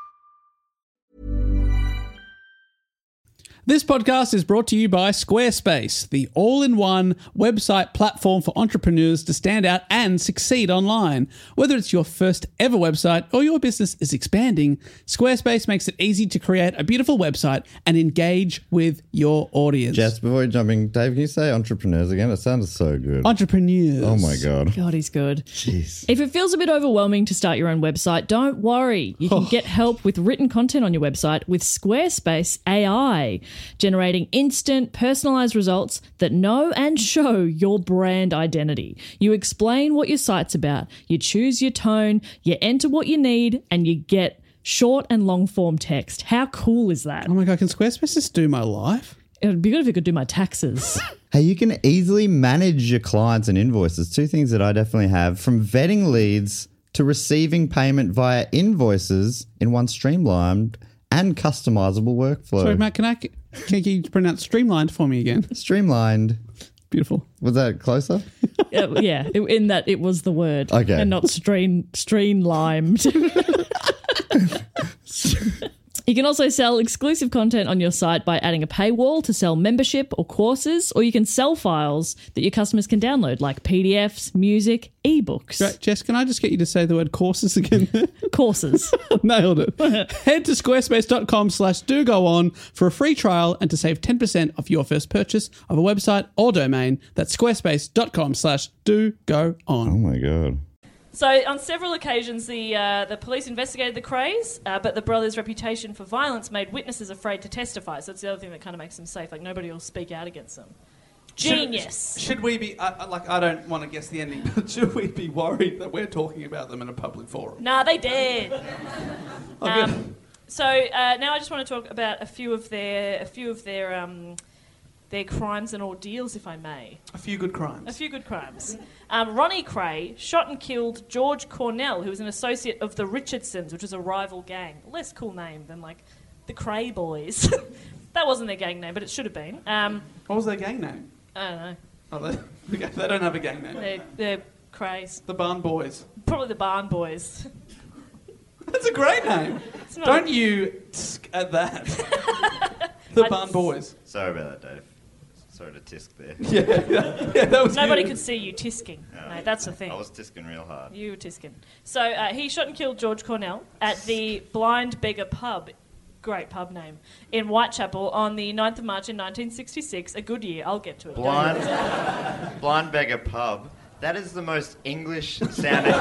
This podcast is brought to you by Squarespace, the all-in-one website platform for entrepreneurs to stand out and succeed online. Whether it's your first ever website or your business is expanding, Squarespace makes it easy to create a beautiful website and engage with your audience. Just before jumping, Dave, can you say entrepreneurs again? It sounded so good. Entrepreneurs. Oh my God. God, he's good. Jeez. If it feels a bit overwhelming to start your own website, don't worry. You can get help with written content on your website with Squarespace A I. Generating instant, personalized results that know and show your brand identity. You explain what your site's about, you choose your tone, you enter what you need, and you get short and long form text. How cool is that? Oh my God, can Squarespace just do my life? It would be good if it could do my taxes. Hey, you can easily manage your clients and invoices. Two things that I definitely have, from vetting leads to receiving payment via invoices in one streamlined and customizable workflow. Sorry, Matt, can I can you pronounce streamlined for me again? Streamlined. Beautiful. Was that closer? uh, yeah, it, in that it was the word. Okay. And not stream, streamlined. You can also sell exclusive content on your site by adding a paywall to sell membership or courses, or you can sell files that your customers can download, like P D Fs, music, ebooks. Great. Jess, can I just get you to say the word courses again? Courses. Nailed it. Head to squarespace.com slash do go on for a free trial and to save ten percent off your first purchase of a website or domain. That's squarespace.com slash do go on. Oh my God. So on several occasions, the uh, the police investigated the Krays, uh, but the brothers' reputation for violence made witnesses afraid to testify. So that's the other thing that kind of makes them safe. Like, nobody will speak out against them. Genius. Should, should we be, uh, like, I don't want to guess the ending, but should we be worried that we're talking about them in a public forum? Nah, they did. Oh, um, so uh, now I just want to talk about a few of their a few of their um, their crimes and ordeals, if I may. A few good crimes. A few good crimes. Um, Ronnie Kray shot and killed George Cornell, who was an associate of the Richardsons, which was a rival gang. Less cool name than, like, the Kray Boys. That wasn't their gang name, but it should have been. Um, what was their gang name? I don't know. Oh, they, they don't have a gang name. They're, they're Krays. The Barn Boys. Probably the Barn Boys. That's a great name. Don't a... you tsk at that. The I Barn Boys. Sorry about that, Dave. Sorry to tisk there. Yeah, yeah, yeah, that was Nobody you. could see you tisking. No, mate, that's the thing. I was tisking real hard. You were tisking. So uh, he shot and killed George Cornell at the Blind Beggar Pub, great pub name, in Whitechapel on the ninth of March in nineteen sixty-six. A good year. I'll get to it. Blind, Blind Beggar Pub. That is the most English sounding...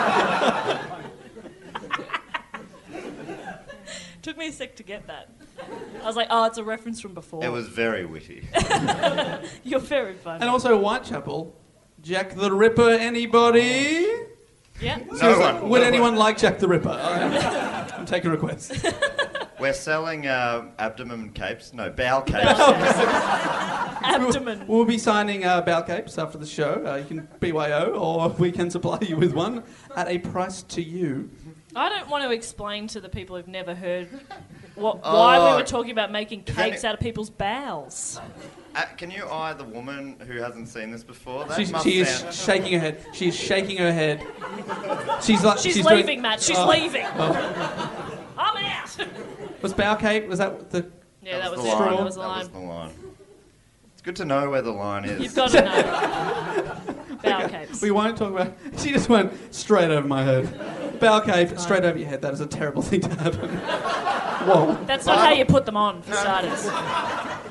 Took me a sec to get that. I was like, oh, it's a reference from before. It was very witty. You're very funny. And also Whitechapel, Jack the Ripper, anybody? Yeah. No one. Would no anyone one. like Jack the Ripper? I'm, I'm taking requests. We're selling uh, abdomen capes. No, bowel capes. Abdomen. We'll, we'll be signing uh, bowel capes after the show. Uh, you can B Y O, or we can supply you with one at a price to you. I don't want to explain to the people who've never heard what, oh, why we were talking about making cakes any... out of people's bowels. Uh, can you eye the woman who hasn't seen this before? That She's, must she sound... is shaking her head. She is shaking her head. She's like she's, she's leaving, doing... Matt. She's oh. leaving. Oh. I'm out. Was bowel cape? Was that the? Yeah, that, that was, was it. the line. That was the that line. was the line. It's good to know where the line is. You've got to know. Bowel Okay. capes. We won't talk about... She just went straight over my head. Bowel cape, straight over your head. That is a terrible thing to happen. Whoa. That's not how you put them on, for starters.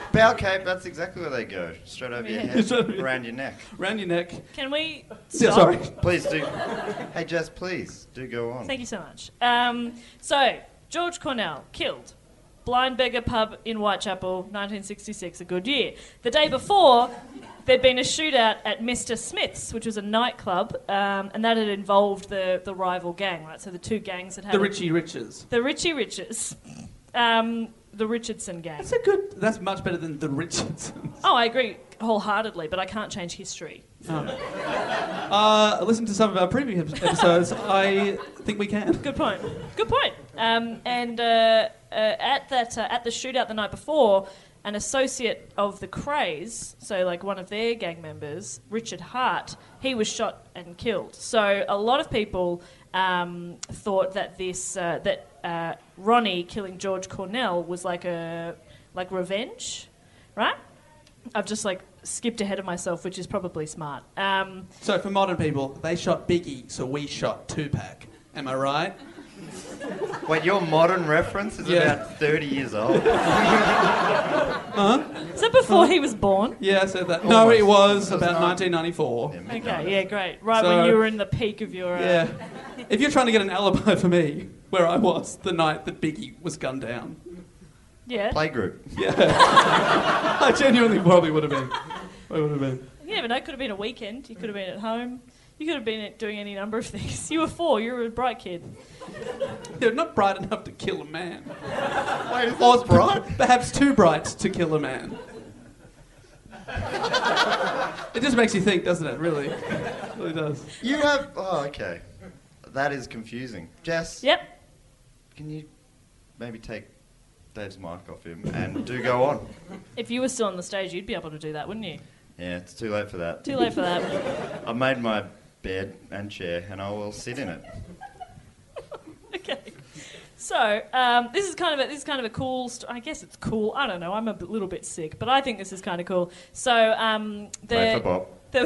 Bow cape, that's exactly where they go. Straight over your head, around your neck. Around your neck. Can we Yeah, stop? sorry. Please do. Hey, Jess, please do go on. Thank you so much. Um, so, George Cornell, killed. Blind Beggar Pub in Whitechapel, nineteen sixty-six, a good year. The day before, there'd been a shootout at Mister Smith's, which was a nightclub, um, and that had involved the, the rival gang, right? So the two gangs had had... The a- Richie Riches. The Richie Riches. Um, the Richardson gang. That's a good... That's much better than the Richardsons. Oh, I agree wholeheartedly, but I can't change history. Uh, listen to some of our previous episodes. I think we can. Good point. Good point. Um, and uh, uh, at that uh, at the shootout the night before, an associate of the Krays, so like one of their gang members, Richard Hart, he was shot and killed. So a lot of people um, thought that this uh, that uh, Ronnie killing George Cornell was like a like revenge, right? I've just like skipped ahead of myself, which is probably smart. Um, So for modern people, they shot Biggie, so we shot Tupac. Am I right? Wait, your modern reference is Yeah. about thirty years old. is that before he was born? Yeah, I said that. No, it was It was about not. nineteen ninety-four. Yeah, Okay, yeah, great. Right So- when you were in the peak of your... Uh, Yeah. If you're trying to get an alibi for me, where I was the night that Biggie was gunned down. yeah. Playgroup. Yeah. I genuinely probably would have been. I would have been. You never know, it could have been a weekend. You could have been at home. You could have been doing any number of things. You were four, you were a bright kid. They're not bright enough to kill a man. Wait, is Or this bright? perhaps too bright to kill a man. It just makes you think, doesn't it? Really. It really does. You have... Oh, okay. That is confusing. Jess, Yep. can you maybe take Dave's mic off him and do go on? If you were still on the stage, you'd be able to do that, wouldn't you? Yeah, it's too late for that. Too late for that. I've made my bed and chair and I will sit in it. Okay. So um, this is kind of a, this is kind of a cool. St- I guess it's cool. I don't know. I'm a b- little bit sick, but I think this is kind of cool. So um, the Wait for Bob. the,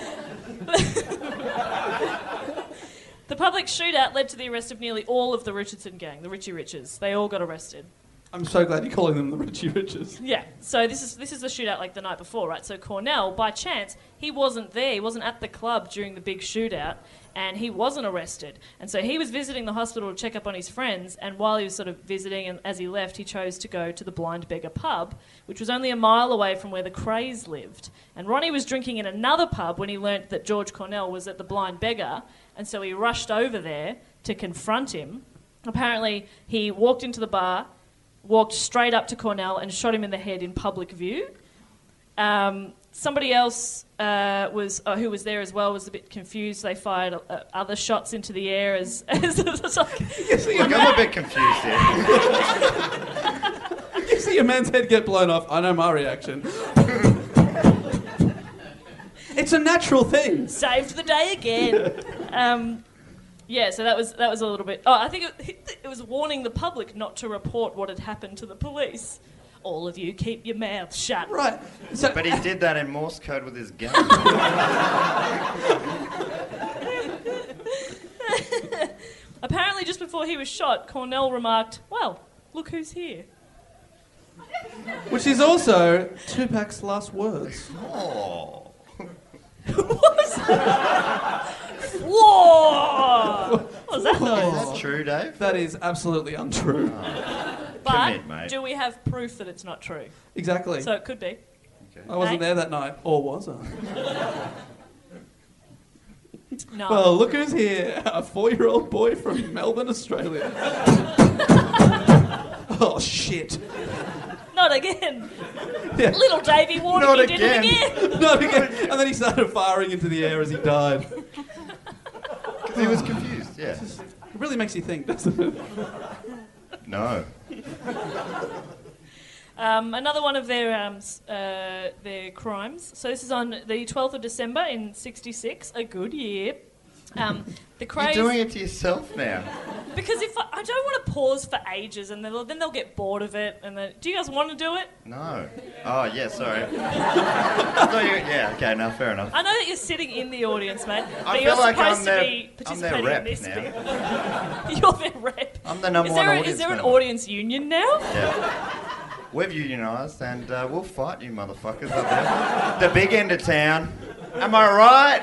the public shootout led to the arrest of nearly all of the Richardson gang, the Richie Riches. They all got arrested. I'm so glad you're calling them the Richie Riches. Yeah. So this is this is the shootout like the night before, right? So Cornell, by chance, he wasn't there. He wasn't at the club during the big shootout, and he wasn't arrested. And so he was visiting the hospital to check up on his friends. And while he was sort of visiting, and as he left, he chose to go to the Blind Beggar pub, which was only a mile away from where the Krays lived. And Ronnie was drinking in another pub when he learnt that George Cornell was at the Blind Beggar, and so he rushed over there to confront him. Apparently, he walked into the bar, walked straight up to Cornell and shot him in the head in public view. Um, somebody else uh, was uh, who was there as well was a bit confused. They fired uh, other shots into the air as... as, as like, Look, I'm a bit confused here. You see a man's head get blown off. I know my reaction. It's a natural thing. saved the day again. um, yeah, so that was that was a little bit... Oh, I think it, it was warning the public not to report what had happened to the police. All of you, keep your mouth shut. Right. So, But he did that in Morse code with his gun. Apparently, just before he was shot, Cornell remarked, "Well, look who's here." which is also Tupac's last words. Oh. What was that? Whoa! What was that Is noise? that true, Dave? That is absolutely untrue. But Commit, mate. do we have proof that it's not true? Exactly. So it could be. I wasn't Hey? there that night, or was I? No. Well, look who's here. A four-year-old boy from Melbourne, Australia. Oh, shit. Not again. Yeah. Little Davey warned Not you did it again. again. Not again. And then he started firing into the air as he died. Because he was confused, yeah. It really makes you think, doesn't it? No. Um, another one of their um, s- uh, their crimes. So this is on the twelfth of December in sixty-six, a good year. Um, the You're craze doing it to yourself now. because if I, I don't want to pause for ages and they'll, then they'll get bored of it. And then, do you guys want to do it? No. Oh, yeah, sorry. I thought you... Yeah, okay, no, fair enough. I know that you're sitting in the audience, mate, but I you're feel like supposed I'm to their- be I'm their participating rep in this now. bit. You're their rep. I'm the number Is one there, a, audience is there an member. audience union now? Yeah. We've unionised and uh, we'll fight you motherfuckers up there. The big end of town. Am I right?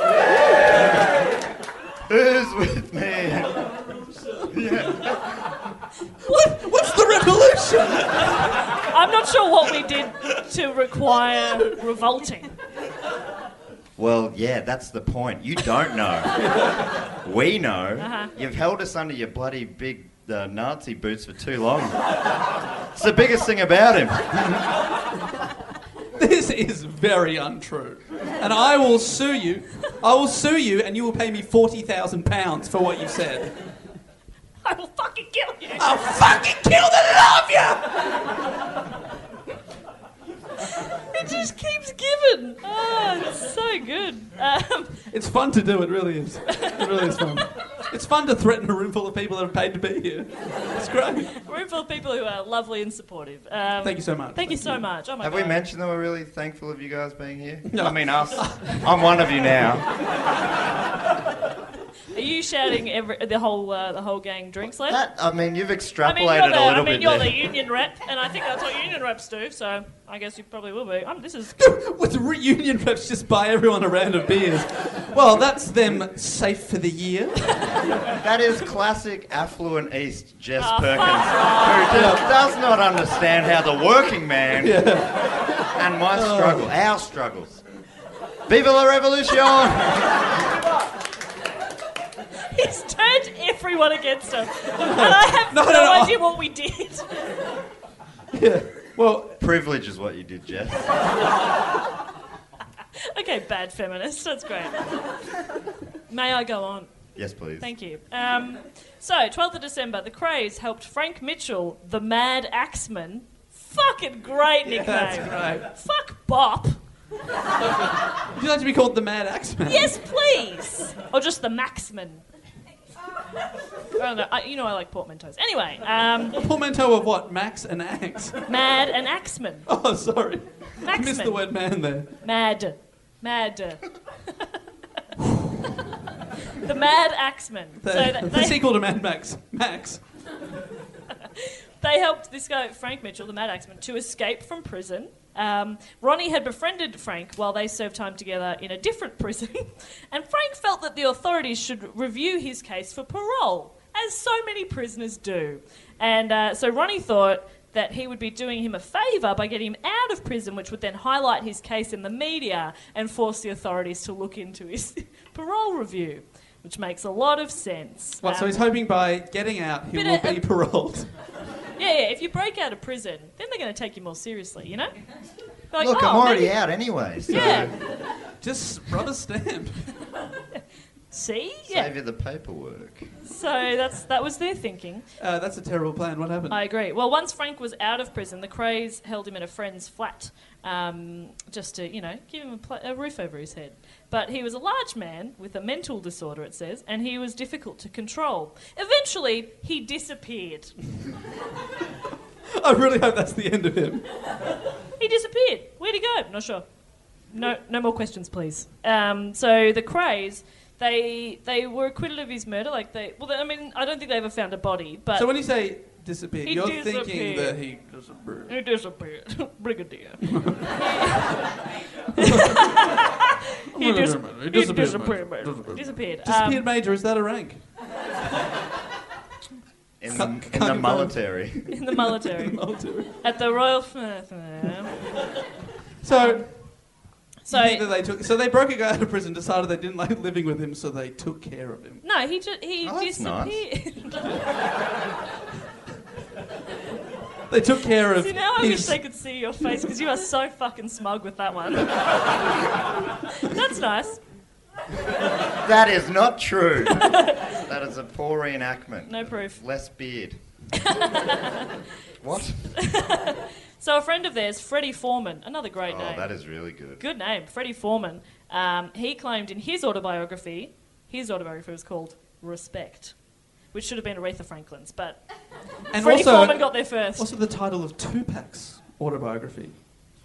Who's with me? Yeah. What? What's the revolution? I'm not sure what we did to require revolting. Well, yeah, that's the point. You don't know. We know. Uh-huh. You've held us under your bloody big uh, Nazi boots for too long. It's the biggest thing about him. This is very untrue. And I will sue you. I will sue you and you will pay me forty thousand pounds for what you said. I will fucking kill you. I'll fucking kill the love you! It just keeps giving. Oh, it's so good. Um, It's fun to do, it really is. It really is fun. It's fun to threaten a room full of people that are paid to be here. It's great. a room full of people who are lovely and supportive. Um, Thank you so much. Thank, you Thank so you. much. Oh my Have God. we mentioned that we're really thankful of you guys being here? No. I mean us. I'm one of you now. Are you shouting every, the whole uh, the whole gang drinks later? That, I mean, you've I extrapolated mean, you're the, a little I mean, bit you're there. the union rep, and I think that's what union reps do. So I guess you probably will be. Um, this is With the reunion reps, just buy everyone a round of beers. Well, that's them safe for the year. That is classic affluent East Jess Oh, Perkins, fuck who just does not understand how the working man and my struggle, our struggles. Viva la revolution! he's turned everyone against us, and I have No, no, no, no, I- idea what we did. Yeah. Well, Privilege is what you did, Jess. Okay, bad feminist. That's great. May I go on? Yes, please. Thank you. Um, so, twelfth of December, the Craze helped Frank Mitchell, the Mad Axeman. Fucking great nickname. that's great. Fuck Bop. Would you like to be called the Mad Axeman? Yes, please. Or just the Maxman. I don't know. I, you know I like portmanteaus. Anyway, um, Portmanteau of what? Max and Axe? Mad and Axeman. Oh, sorry. I missed Maxman. the word man there. Mad. Mad. The Mad Axeman. The, So that the they, sequel to Mad Max. Max. they helped this guy, Frank Mitchell, the Mad Axeman, to escape from prison. Um, Ronnie had befriended Frank while they served time together in a different prison, and Frank felt that the authorities should review his case for parole, as so many prisoners do. And uh, so Ronnie thought that he would be doing him a favour by getting him out of prison, which would then highlight his case in the media and force the authorities to look into his parole review, which makes a lot of sense. What, so Um, he's hoping by getting out he But, will uh, be paroled. Yeah, yeah, if you break out of prison, then they're going to take you more seriously, you know? They're like, Look, "Oh, I'm already maybe-" out anyway, so Yeah. Just rubber stamp. See? save Yeah. you the paperwork. So that's that was their thinking. Uh, that's a terrible plan. What happened? I agree. Well, once Frank was out of prison, the Craze held him in a friend's flat, um, just to, you know, give him a, pl- a roof over his head. But he was a large man with a mental disorder, it says, and he was difficult to control. Eventually, he disappeared. I really hope that's the end of him. He disappeared. Where'd he go? Not sure. No, no more questions, please. Um, so the Craze, they they were acquitted of his murder. Like they, well, they, I mean, I don't think they ever found a body. But So when you say disappeared, He you're thinking disappeared. that he disappeared. he disappeared, Brigadier. he, dis- He he disappeared, disappeared. mate. Disappeared. Disappeared. Disappeared Um, Major, is that a rank? In the, Can't- in can't the confirm. military. in the military Military. at the Royal. So, So you think that they took, so they broke a guy out of prison, decided they didn't like living with him, so they took care of him. no, he just he Oh, that's nice. disappeared. They took care of See, now I wish his... they could see your face because you are so fucking smug with that one. That's nice. That is not true. That is a poor reenactment. No proof. Less beard. What? So a friend of theirs, Freddie Foreman, another great Oh, name. that is really good. Good name, Freddie Foreman. Um, he claimed in his autobiography, his autobiography was called Respect, which should have been Aretha Franklin's, but And Freddie also, Foreman got there first. also the title of Tupac's autobiography.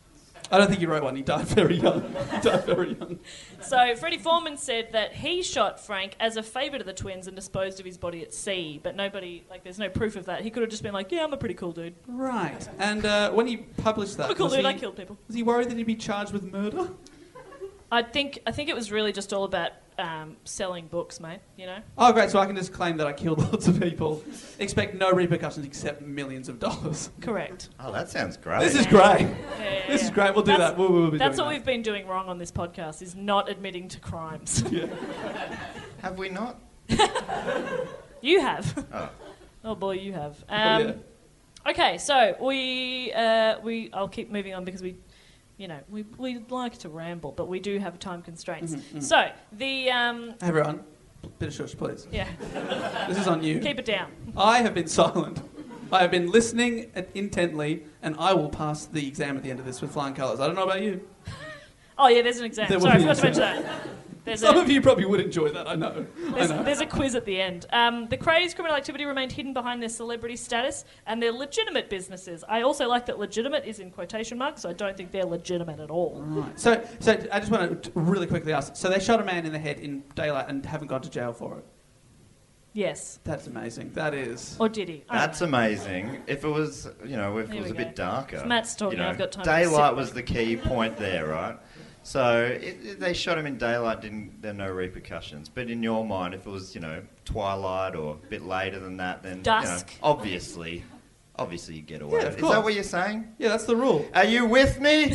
I don't think he wrote one. He died very young. He died very young. So Freddie Foreman said that he shot Frank as a favour to the twins and disposed of his body at sea, but nobody, like, there's no proof of that. He could have just been like, yeah, I'm a pretty cool dude. Right. And uh, when he published that, I'm a cool was dude, he, I killed people. Was he worried that he'd be charged with murder? I think I think it was really just all about um, selling books, mate, you know? Oh, great. So I can just claim that I killed lots of people, expect no repercussions except millions of dollars. Correct. Oh, that sounds great. This is great. Yeah, yeah, This yeah. is great. We'll do That's- that. We'll, we'll be That's doing what that. we've been doing wrong on this podcast, is not admitting to crimes. Yeah. Have we not? You have. Oh. Oh, boy, you have. Oh, Um, yeah. Okay, so we, uh, we, I'll keep moving on because we, you know, we, we like to ramble, but we do have time constraints. Mm-hmm, So, the, um, Hey, everyone. Bit of shush, please. yeah, This is on you. keep it down. I have been silent. I have been listening intently, and I will pass the exam at the end of this with flying colours. I don't know about you. Oh, yeah, there's an exam. There will Sorry, I be forgot to an mention that. There's Some a, of you probably would enjoy that, I know. I There's, know. there's a quiz at the end. Um, the crazed criminal activity remained hidden behind their celebrity status and their legitimate businesses. I also like that legitimate is in quotation marks, so I don't think they're legitimate at all. Right. So, so I just want to really quickly ask. So they shot a man in the head in daylight and haven't gone to jail for it. Yes. That's amazing. That is. Or did he? I don't That's know. amazing. If it was, you know, if Here it was we a go. bit darker. If Matt's talking, you know, I've got time to Daylight sit was back. the key point there, right? So it, it- they shot him in daylight. Didn't there are no repercussions? But in your mind, if it was, you know, twilight or a bit later than that, then Dusk. You know, obviously, obviously you get away. Yeah, with of it. Is that course. what you're saying? Yeah, that's the rule. Are you with me?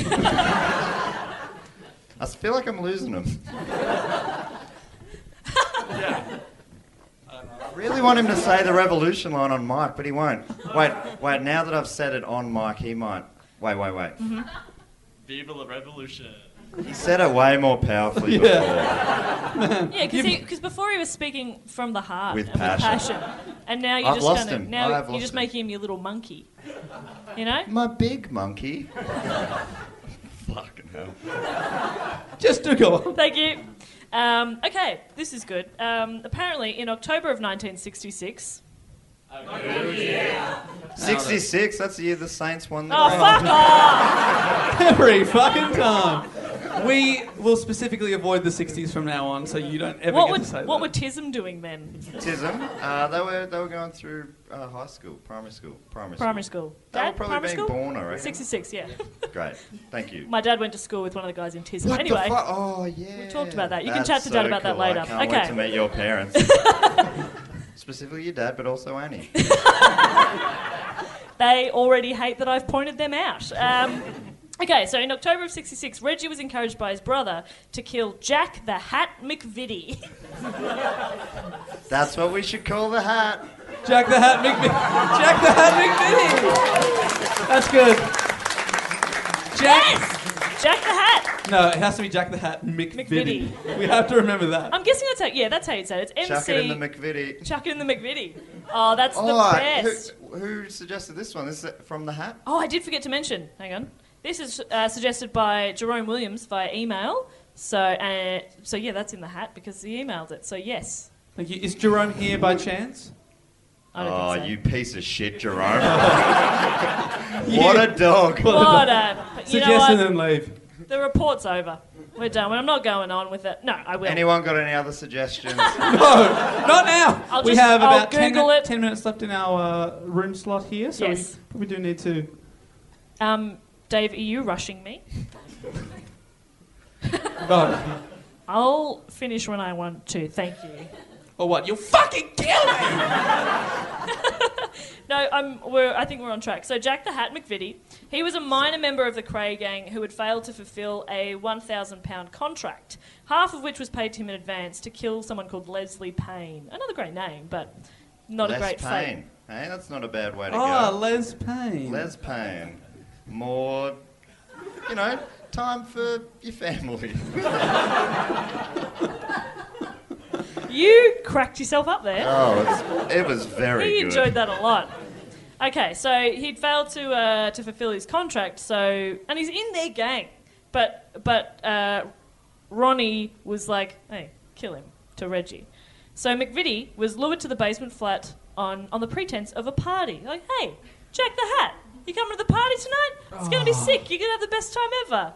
I feel like I'm losing them. I really want him to say the revolution line on mic, but he won't. Wait, wait, now that I've said it on mic, he might. Wait, wait, wait. Viva la revolution. He said it way more powerfully Yeah. Yeah, because before he was speaking from the heart With and passion. with passion, and now you're I've just lost kind of him. now I have you're lost just him. making him your little monkey. You know? before. My big monkey. Fucking hell. Just do go on. Thank you. Um, okay, this is good. Um, apparently, in October of nineteen sixty-six. sixty-six, that's the year the Saints won the Oh, game. fuck off! Every fucking time. We will specifically avoid the sixties from now on, so you don't ever What get would to say what that. were Tism doing then? Tism, uh, they were they were going through uh, high school, primary school, primary, Primary school. school. They were Dad, probably primary being school? born, I reckon. sixty-six, yeah. Great, thank you. My dad went to school with one of the guys in Tism. What anyway, the fu- Oh yeah. we talked about that. You can That's chat to Dad so about that cool. later. I can't Okay. wait to meet your parents. Specifically your dad, but also Annie. they already hate that I've pointed them out. Um, okay, so in October of sixty-six, Reggie was encouraged by his brother to kill Jack the Hat McVitie. That's what we should call the hat. Jack the Hat McVitie. Jack the Hat McVitie. That's good. Jack. Yes! Jack the Hat! No, it has to be Jack the Hat McVitie. McVitie. We have to remember that. I'm guessing that's how, yeah, that's how you'd say it. It's M C... Chuck it in the McVitie. Chuck it in the McVitie. Oh, that's the Oh, best. who, who suggested this one? This is from the hat? Oh, I did forget to mention. Hang on. This is uh, suggested by Jerome Williams via email. So, uh, so yeah, that's in the hat because he emailed it. So yes. Thank you. Is Jerome here by chance? I don't Oh, think so. you piece of shit, Jerome. What a dog. What a... You know Suggest and what? then leave. The report's over. We're done. I'm not going on with it. No, I will. Anyone got any other suggestions? No, not now. I'll we just- have I'll about ten, Google it. ten minutes left in our uh, room slot here, so Yes. we probably do need to. Um, Dave, are you rushing me? Oh, I'll finish when I want to. Thank you. or what? You'll fucking kill me! No, um, we're, I think we're on track. So Jack the Hat McVitie, he was a minor member of the Cray gang who had failed to fulfil a one thousand pound contract, half of which was paid to him in advance to kill someone called Leslie Payne. Another great name, but not Les a great fate. Payne. Hey, that's not a bad way to Oh, go. Les Payne. Les Payne. More, you know, time for your family. You cracked yourself up there. Oh, it's, it was very He good. enjoyed that a lot. Okay, so he'd failed to uh, to fulfil his contract, so and he's in their gang, but but uh, Ronnie was like, "Hey, kill him," to Reggie. So McVitie was lured to the basement flat on on the pretense of a party. Like, "Hey, Jack the Hat, You coming to the party tonight? It's going to be sick. You're going to have the best time ever.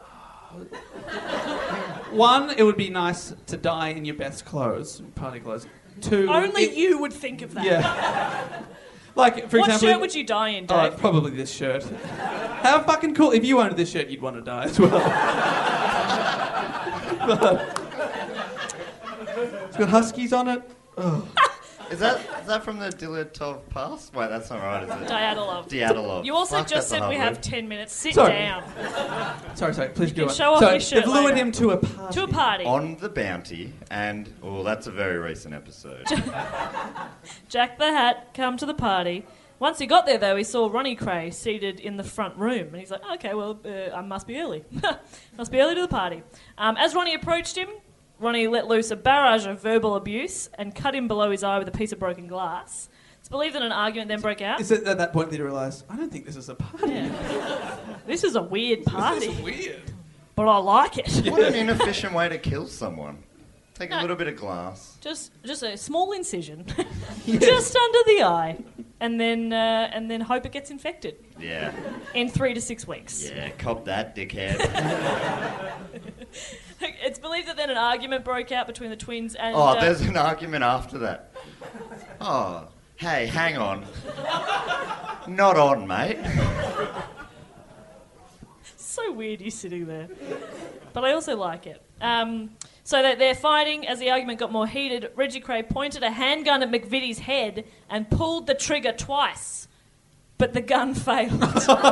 One, it would be nice to die in your best clothes, party clothes. Two, Only it- you would think of that. Yeah. Like, for what example... shirt would you die in, Dave? Oh, probably this shirt. How fucking cool. If you owned this shirt, you'd want to die as well. But, it's got huskies on it. Oh. Is that is that from the Dilatov Pass? Wait, that's not right, is it? Diatlov. Diatlov. You also Fuck, just that's a said we hard have word. ten minutes. Sit Sorry. down. Sorry, sorry, please You go can on. show off so, your shirt they've lured later. him to a party. To a party. On the Bounty, and oh, that's a very recent episode. Jack the Hat come to the party. Once he got there, though, he saw Ronnie Cray seated in the front room. And he's like, okay, well, uh, I must be early. must be early to the party. Um, as Ronnie approached him, Ronnie let loose a barrage of verbal abuse and cut him below his eye with a piece of broken glass. It's believed that an argument then broke out. Is it at that point that you realise, I don't think this is a party. Yeah. This is a weird party. This is weird. But I like it. What an inefficient way to kill someone. Take No. a little bit of glass. Just, just a small incision, just under the eye, and then, uh, and then hope it gets infected Yeah. in three to six weeks. Yeah, cop that, dickhead. It's believed that then an argument broke out between the twins and. Oh, uh, there's an argument after that. Oh, hey, hang on. Not on, mate. So weird you sitting there. But I also like it. Um, so that they're fighting. As the argument got more heated, Reggie Cray pointed a handgun at McVitie's head and pulled the trigger twice. But the gun failed.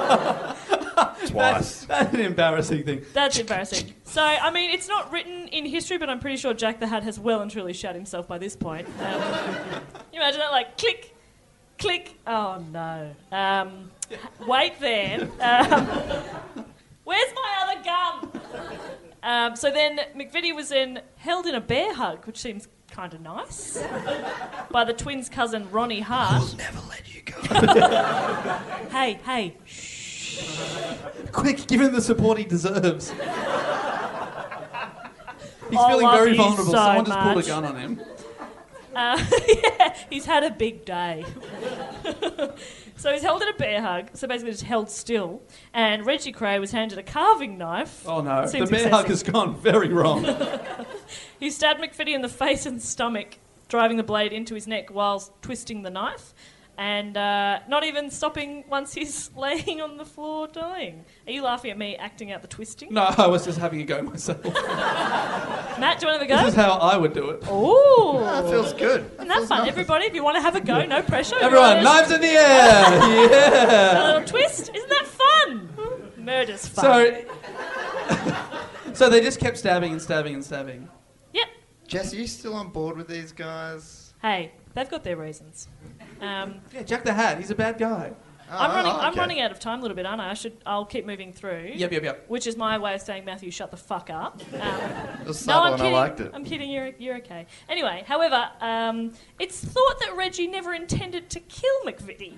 Twice. That's an embarrassing thing. That's embarrassing. So, I mean, it's not written in history, but I'm pretty sure Jack the Hat has well and truly shot himself by this point. Um, you imagine that, like, click, click. Oh, no. Um, wait there. Um, where's my other gun? Um, so then McVitie was then held in a bear hug, which seems kind of nice, by the twins' cousin Ronnie Hart. I'll never let you go. Hey, hey. Quick, give him the support he deserves. He's I feeling love very you vulnerable. so Someone just pulled a much. gun on him. Uh, yeah, he's had a big day. So he's held in a bear hug, so basically just held still, and Reggie Cray was handed a carving knife. Oh no, the Seems bear hug excessive. has gone very wrong. He stabbed McVitie in the face and stomach, driving the blade into his neck whilst twisting the knife, and uh, not even stopping once he's laying on the floor dying. Are you laughing at me acting out the twisting? No, I was just having a go myself. Matt, do you want to have a go? This is how I would do it. Ooh. That feels good. Isn't that fun? Everybody, if you want to have a go, no pressure. Everyone, knives in the air! A Yeah! little twist. Isn't that fun? Murder's fun. So, so they just kept stabbing and stabbing and stabbing. Yep. Jess, are you still on board with these guys? Hey, they've got their reasons. Um, Yeah, Jack the Hat, he's a bad guy. I'm Oh, running. okay. I'm running out of time a little bit, aren't I? I should. I'll keep moving through. Yep, yep, yep. Which is my way of saying, Matthew, shut the fuck up. Um, It was no, subtle I'm and kidding. I liked it. I'm kidding. You're you're okay. Anyway, however, um, it's thought that Reggie never intended to kill McVitie,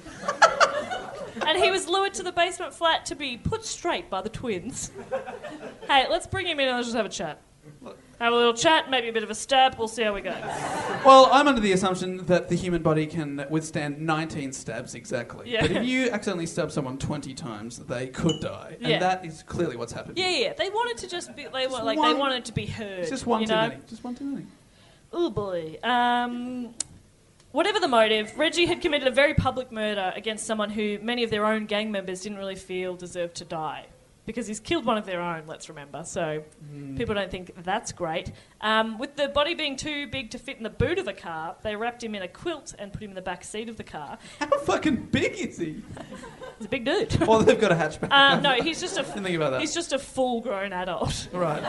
and he was lured to the basement flat to be put straight by the twins. Hey, let's bring him in and let's just have a chat. Have a little chat, maybe a bit of a stab. We'll see how we go. Well, I'm under the assumption that the human body can withstand nineteen stabs exactly. Yeah. But if you accidentally stab someone twenty times, they could die. And Yeah. that is clearly what's happened. Yeah, yeah. They wanted to just be. They want like one- they wanted to be heard. It's just one you too know? many. Just one too many. Oh boy. Um, whatever the motive, Reggie had committed a very public murder against someone who many of their own gang members didn't really feel deserved to die. Because he's killed one of their own, let's remember. So people don't think that's great. Um, with the body being too big to fit in the boot of a car, they wrapped him in a quilt and put him in the back seat of the car. How fucking big is he? He's a big dude. Or they've got a hatchback. Uh, no, he's just a Didn't think about that. he's just a full-grown adult. Right.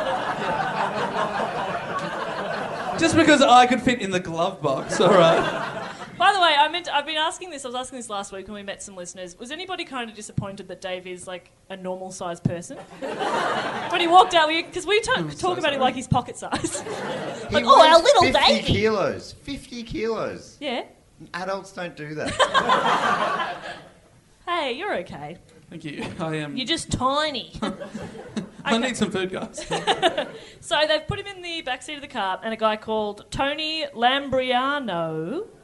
Just because I could fit in the glove box, all right. By the way, I meant I've been asking this. I was asking this last week when we met some listeners. Was anybody kind of disappointed that Dave is like a normal-sized person? When he walked out, because we, talk, talk about him like he's pocket size. Like, He oh, our weighs little fifty Davey. kilos. fifty kilos. Yeah. Adults don't do that. Hey, you're okay. Thank you. I am. You're just tiny. I need some food, guys. So they've put him in the backseat of the car, and a guy called Tony Lambriano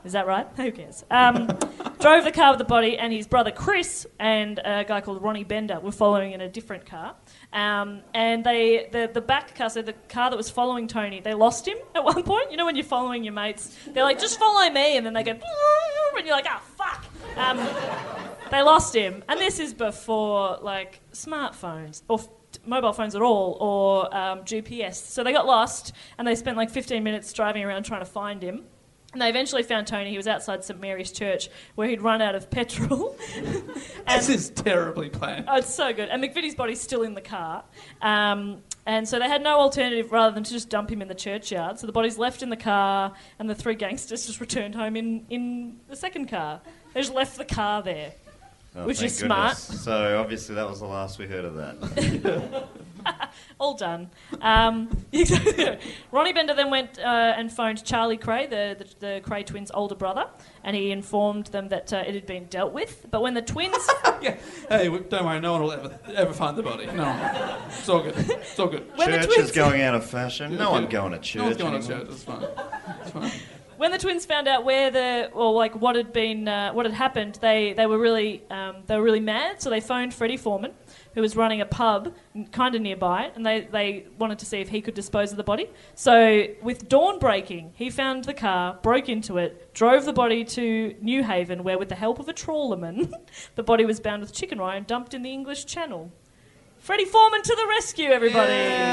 Is that right? Who cares? Um, drove the car with the body, and his brother Chris and a guy called Ronnie Bender were following in a different car. Um, and they, the, the back car, so the car that was following Tony, they lost him at one point. You know when you're following your mates, they're like, just follow me, and then they go, and you're like, ah, oh, fuck. Um, they lost him. And this is before, like, smartphones, or f- mobile phones at all, or um, G P S. So they got lost, and they spent like fifteen minutes driving around trying to find him. And they eventually found Tony. He was outside St Mary's Church, where he'd run out of petrol. And, this is terribly planned. Oh, it's so good. And McVitie's body's still in the car. Um, and so they had no alternative rather than to just dump him in the churchyard. So the body's left in the car, and the three gangsters just returned home in, in the second car. They just left the car there, Oh, which thank is smart. goodness. So obviously that was the last we heard of that. All done. Um, Ronnie Bender then went uh, and phoned Charlie Cray, the, the, the Cray twins' older brother, and he informed them that uh, it had been dealt with. But when the twins... yeah. Hey, don't worry, no one will ever ever find the body. No. It's all good. It's all good. When church the twins... is going out of fashion. No one's going to church. No one's going to anymore. church. It's fine. It's fine. When the twins found out where the, or like what had been, uh, what had happened, they, they were really, um, they were really mad. So they phoned Freddie Foreman, who was running a pub kind of nearby, and they, they wanted to see if he could dispose of the body. So with dawn breaking, he found the car, broke into it, drove the body to New Haven, where with the help of a trawlerman, the body was bound with chicken wire and dumped in the English Channel. Freddie Foreman to the rescue, everybody!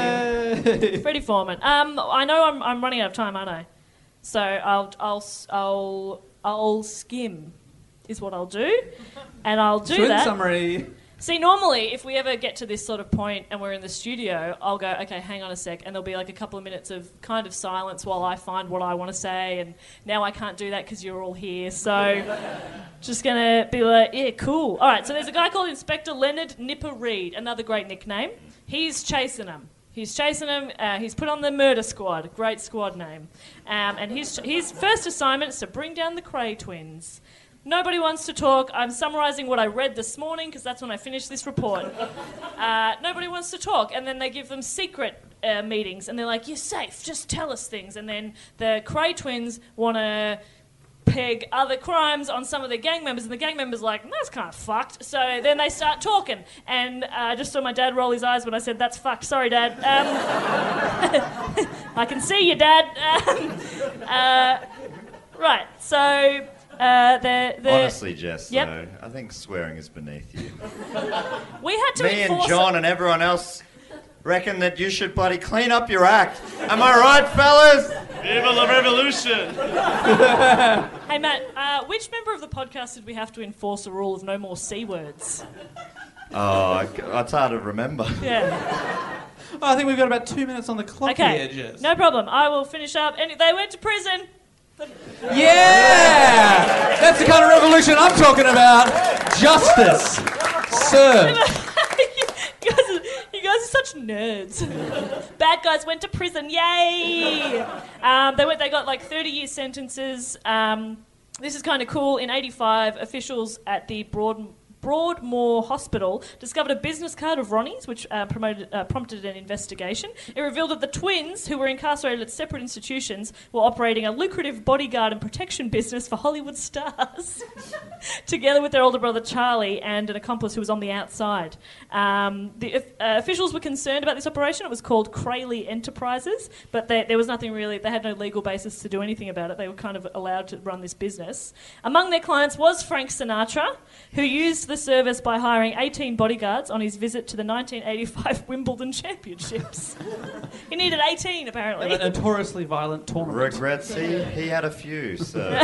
Yay. Freddie Foreman. Um, I know I'm, I'm running out of time, aren't I? So I'll I'll I'll I'll skim, is what I'll do, and I'll do Twin that. Summary. See, normally if we ever get to this sort of point and we're in the studio, I'll go, okay, hang on a sec, and there'll be like a couple of minutes of kind of silence while I find what I want to say, and now I can't do that because you're all here, so just gonna be like, yeah, cool. All right, so there's a guy called Inspector Leonard Nipper Reed, another great nickname. He's chasing them. He's chasing him. Uh, he's put on the murder squad. Great squad name. Um, and his his first assignment is to bring down the Cray twins. Nobody wants to talk. I'm summarising what I read this morning because that's when I finished this report. Uh, nobody wants to talk. And then they give them secret uh, meetings. And they're like, you're safe. Just tell us things. And then the Cray twins want to peg other crimes on some of their gang members, and the gang members are like, that's kind of fucked. So then they start talking, and I uh, just saw my dad roll his eyes when I said, that's fucked. Sorry, Dad. Um, I can see you, Dad. Um, uh, right, so uh, the, the... Honestly, Jess, yep. though, I think swearing is beneath you. We had to Me and enforce John and everyone else reckon that you should bloody clean up your act. Am I right, fellas? Viva la revolution! Hey, Matt, uh, which member of the podcast did we have to enforce a rule of no more C words? Oh, it's hard to remember. Yeah. Oh, I think we've got about two minutes on the clock Okay, here, Jess. no problem. I will finish up. And they went to prison. Yeah! That's the kind of revolution I'm talking about. Justice. Served. You guys, are, you guys are such nerds. Bad guys went to prison, yay! Um, they went. They got like thirty-year sentences. Um, this is kind of cool. In eighty-five, officials at the Broad, Broadmoor Hospital discovered a business card of Ronnie's, which uh, promoted, uh, prompted an investigation. It revealed that the twins, who were incarcerated at separate institutions, were operating a lucrative bodyguard and protection business for Hollywood stars, together with their older brother Charlie and an accomplice who was on the outside. Um, the uh, officials were concerned about this operation. It was called Crayley Enterprises, but they, there was nothing really, they had no legal basis to do anything about it. They were kind of allowed to run this business. Among their clients was Frank Sinatra, who used the service by hiring eighteen bodyguards on his visit to the nineteen eighty-five Wimbledon Championships. He needed eighteen, apparently. A notoriously violent tournament. Regrets he, he had a few, so...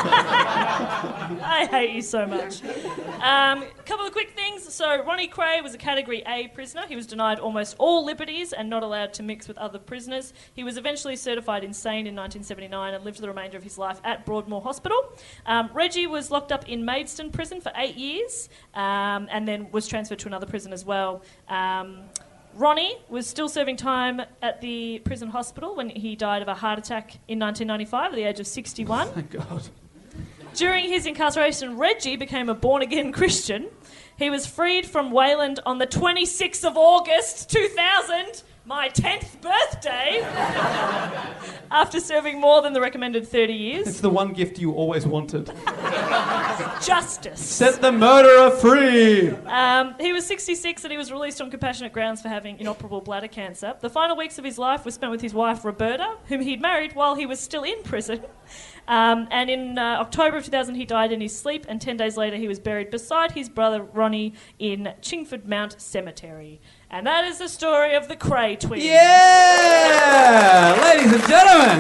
I hate you so much. A um, couple of quick things. So Ronnie Cray was a Category A prisoner. He was denied almost all liberties and not allowed to mix with other prisoners. He was eventually certified insane in nineteen seventy-nine and lived the remainder of his life at Broadmoor Hospital. Um, Reggie was locked up in Maidstone Prison for eight years um, and then was transferred to another prison as well. Um, Ronnie was still serving time at the prison hospital when he died of a heart attack in nineteen ninety-five at the age of sixty-one. Thank God. During his incarceration, Reggie became a born-again Christian. He was freed from Wayland on the twenty-sixth of August two thousand, my tenth birthday, after serving more than the recommended thirty years. It's the one gift you always wanted. Justice. Set the murderer free! Um, he was sixty-six and he was released on compassionate grounds for having inoperable bladder cancer. The final weeks of his life were spent with his wife, Roberta, whom he'd married while he was still in prison. Um, and in uh, October of two thousand, he died in his sleep, and ten days later he was buried beside his brother Ronnie in Chingford Mount Cemetery. And that is the story of the Cray twins. Yeah! Ladies and gentlemen!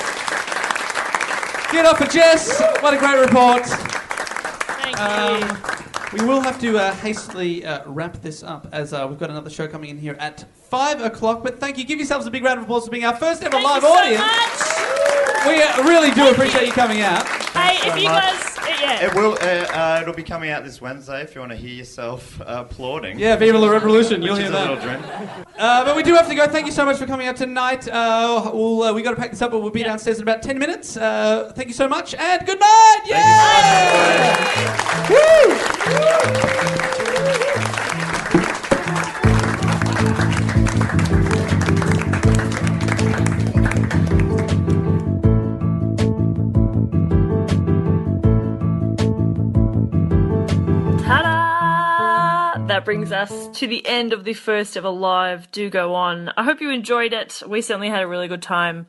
Get up for Jess. What a great report. Thank Um, you. we will have to uh, hastily uh, wrap this up as uh, we've got another show coming in here at five o'clock. But thank you. Give yourselves a big round of applause for being our first ever Thank live you so audience. much. We uh, really do Thank appreciate you. you coming out. Hey, if so you much. guys... uh, yeah. It will. Uh, uh, it'll be coming out this Wednesday if you want to hear yourself uh, applauding. Yeah, Viva la Revolution. Which You'll is hear a that. little dream. Uh, but we do have to go. Thank you so much for coming out tonight. Uh, we'll, uh, we got to pack this up, but we'll be Yep. downstairs in about ten minutes. Uh, thank you so much, and good night. Yeah! Ta-da! That brings us to the end of the first ever live Do Go On. I hope you enjoyed it. We certainly had a really good time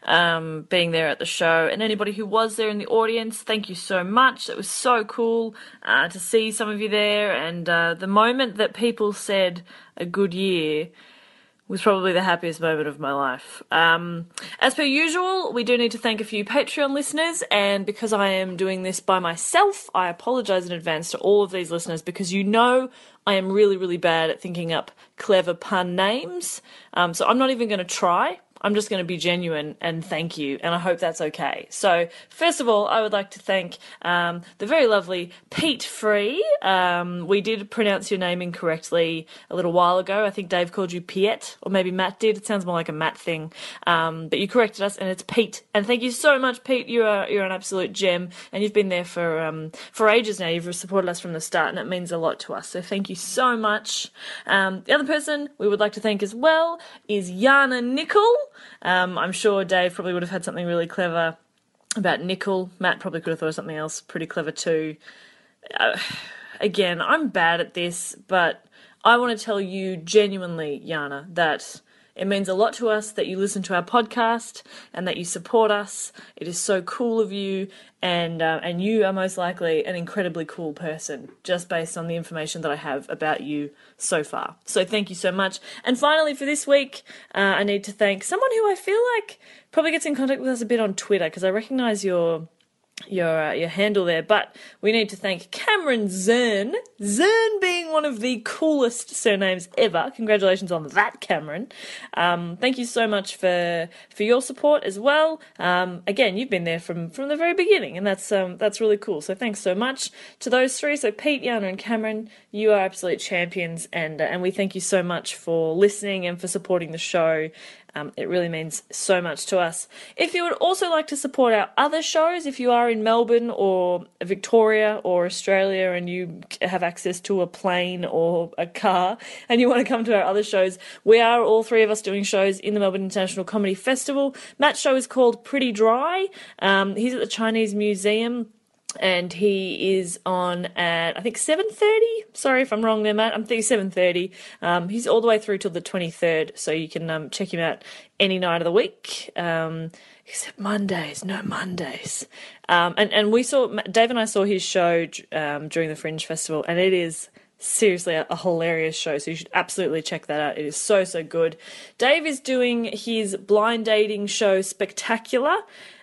um, being there at the show. And anybody who was there in the audience, thank you so much. It was so cool uh, to see some of you there. And uh, the moment that people said a good year was probably the happiest moment of my life. Um, as per usual, we do need to thank a few Patreon listeners, and because I am doing this by myself, I apologise in advance to all of these listeners, because you know I am really, really bad at thinking up clever pun names, um, so I'm not even going to try. I'm just going to be genuine and thank you, and I hope that's okay. So, first of all, I would like to thank um, the very lovely Pete Free. Um, we did pronounce your name incorrectly a little while ago. I think Dave called you Piet, or maybe Matt did. It sounds more like a Matt thing. Um, but you corrected us, and it's Pete. And thank you so much, Pete. You are you're an absolute gem, and you've been there for um, for ages now. You've supported us from the start, and it means a lot to us. So thank you so much. Um, the other person we would like to thank as well is Yana Nickel. Um, I'm sure Dave probably would have had something really clever about nickel. Matt probably could have thought of something else pretty clever too. Uh, again, I'm bad at this, but I want to tell you genuinely, Yana, that it means a lot to us that you listen to our podcast and that you support us. It is so cool of you, and uh, and you are most likely an incredibly cool person, just based on the information that I have about you so far. So thank you so much. And finally, for this week, uh, I need to thank someone who I feel like probably gets in contact with us a bit on Twitter, because I recognise your your uh, your handle there, but we need to thank Cameron Zern. Zern being one of the coolest surnames ever. Congratulations on that, Cameron. Um, thank you so much for for your support as well. Um, again, you've been there from from the very beginning, and that's um that's really cool. So thanks so much to those three. So Pete, Yana, and Cameron, you are absolute champions, and uh, and we thank you so much for listening and for supporting the show. Um, it really means so much to us. If you would also like to support our other shows, if you are in Melbourne or Victoria or Australia and you have access to a plane or a car and you want to come to our other shows, we are all three of us doing shows in the Melbourne International Comedy Festival. Matt's show is called Pretty Dry. Um, he's at the Chinese Museum, and he is on at, I think, seven thirty. Sorry if I'm wrong there, Matt. I'm thinking seven thirty. Um, he's all the way through till the twenty-third, so you can um, check him out any night of the week. Um, except Mondays. No Mondays. Um, and, and we saw, Dave and I saw his show um, during the Fringe Festival, and it is seriously a, a hilarious show, so you should absolutely check that out. It is so, so good. Dave is doing his blind dating show Spectacular.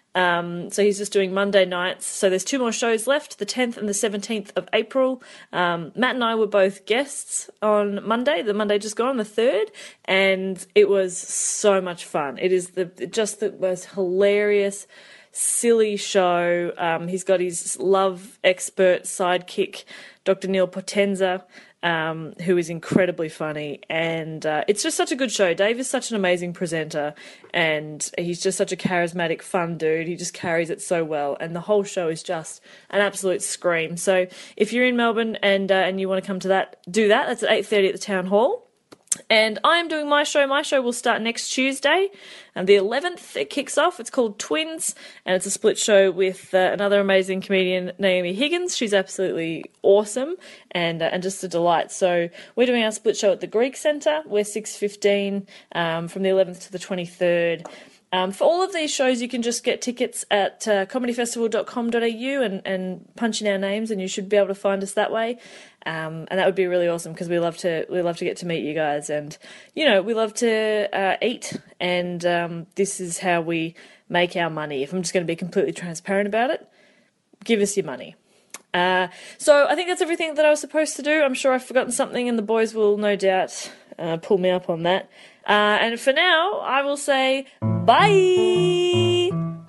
Um, so he's just doing Monday nights. So there's two more shows left, the tenth and the seventeenth of April. Um, Matt and I were both guests on Monday, the Monday just gone, the third, and it was so much fun. It is the just the most hilarious, silly show. Um, he's got his love expert sidekick, Doctor Neil Potenza. um, who is incredibly funny. And uh, it's just such a good show. Dave is such an amazing presenter, and he's just such a charismatic, fun dude. He just carries it so well, and the whole show is just an absolute scream. So if you're in Melbourne and uh, and you want to come to that, do that. That's at eight thirty at the Town Hall. And I am doing my show. My show will start next Tuesday, and the eleventh it kicks off. It's called Twins, and it's a split show with uh, another amazing comedian, Naomi Higgins. She's absolutely awesome and uh, and just a delight. So we're doing our split show at the Greek Centre. We're six fifteen um, from the eleventh to the twenty-third. Um, for all of these shows, you can just get tickets at uh, comedy festival dot com dot a u and, and punch in our names, and you should be able to find us that way. Um, and that would be really awesome because we love to we love to get to meet you guys, and you know we love to uh, eat, and um, this is how we make our money. If I'm just going to be completely transparent about it, give us your money. Uh, so I think that's everything that I was supposed to do. I'm sure I've forgotten something, and the boys will no doubt uh, pull me up on that. Uh, and for now, I will say bye.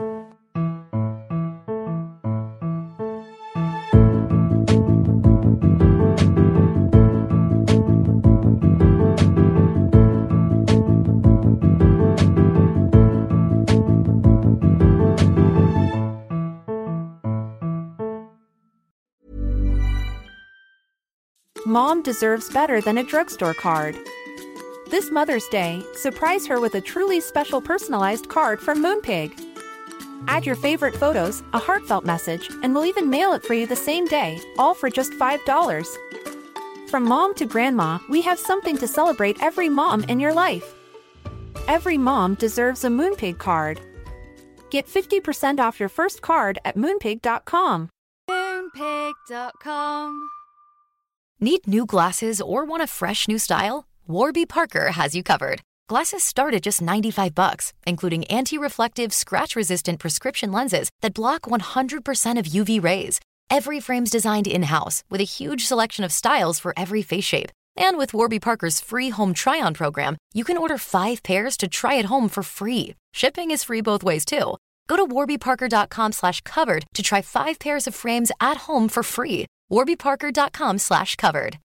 Mom deserves better than a drugstore card. This Mother's Day, surprise her with a truly special personalized card from Moonpig. Add your favorite photos, a heartfelt message, and we'll even mail it for you the same day, all for just five dollars. From mom to grandma, we have something to celebrate every mom in your life. Every mom deserves a Moonpig card. Get fifty percent off your first card at moonpig dot com. Moonpig dot com. Need new glasses or want a fresh new style? Warby Parker has you covered. Glasses start at just ninety-five bucks, including anti-reflective, scratch-resistant prescription lenses that block one hundred percent of U V rays. Every frame's designed in-house with a huge selection of styles for every face shape. And with Warby Parker's free home try-on program, you can order five pairs to try at home for free. Shipping is free both ways, too. Go to warby parker dot com slash covered to try five pairs of frames at home for free. warby parker dot com slash covered.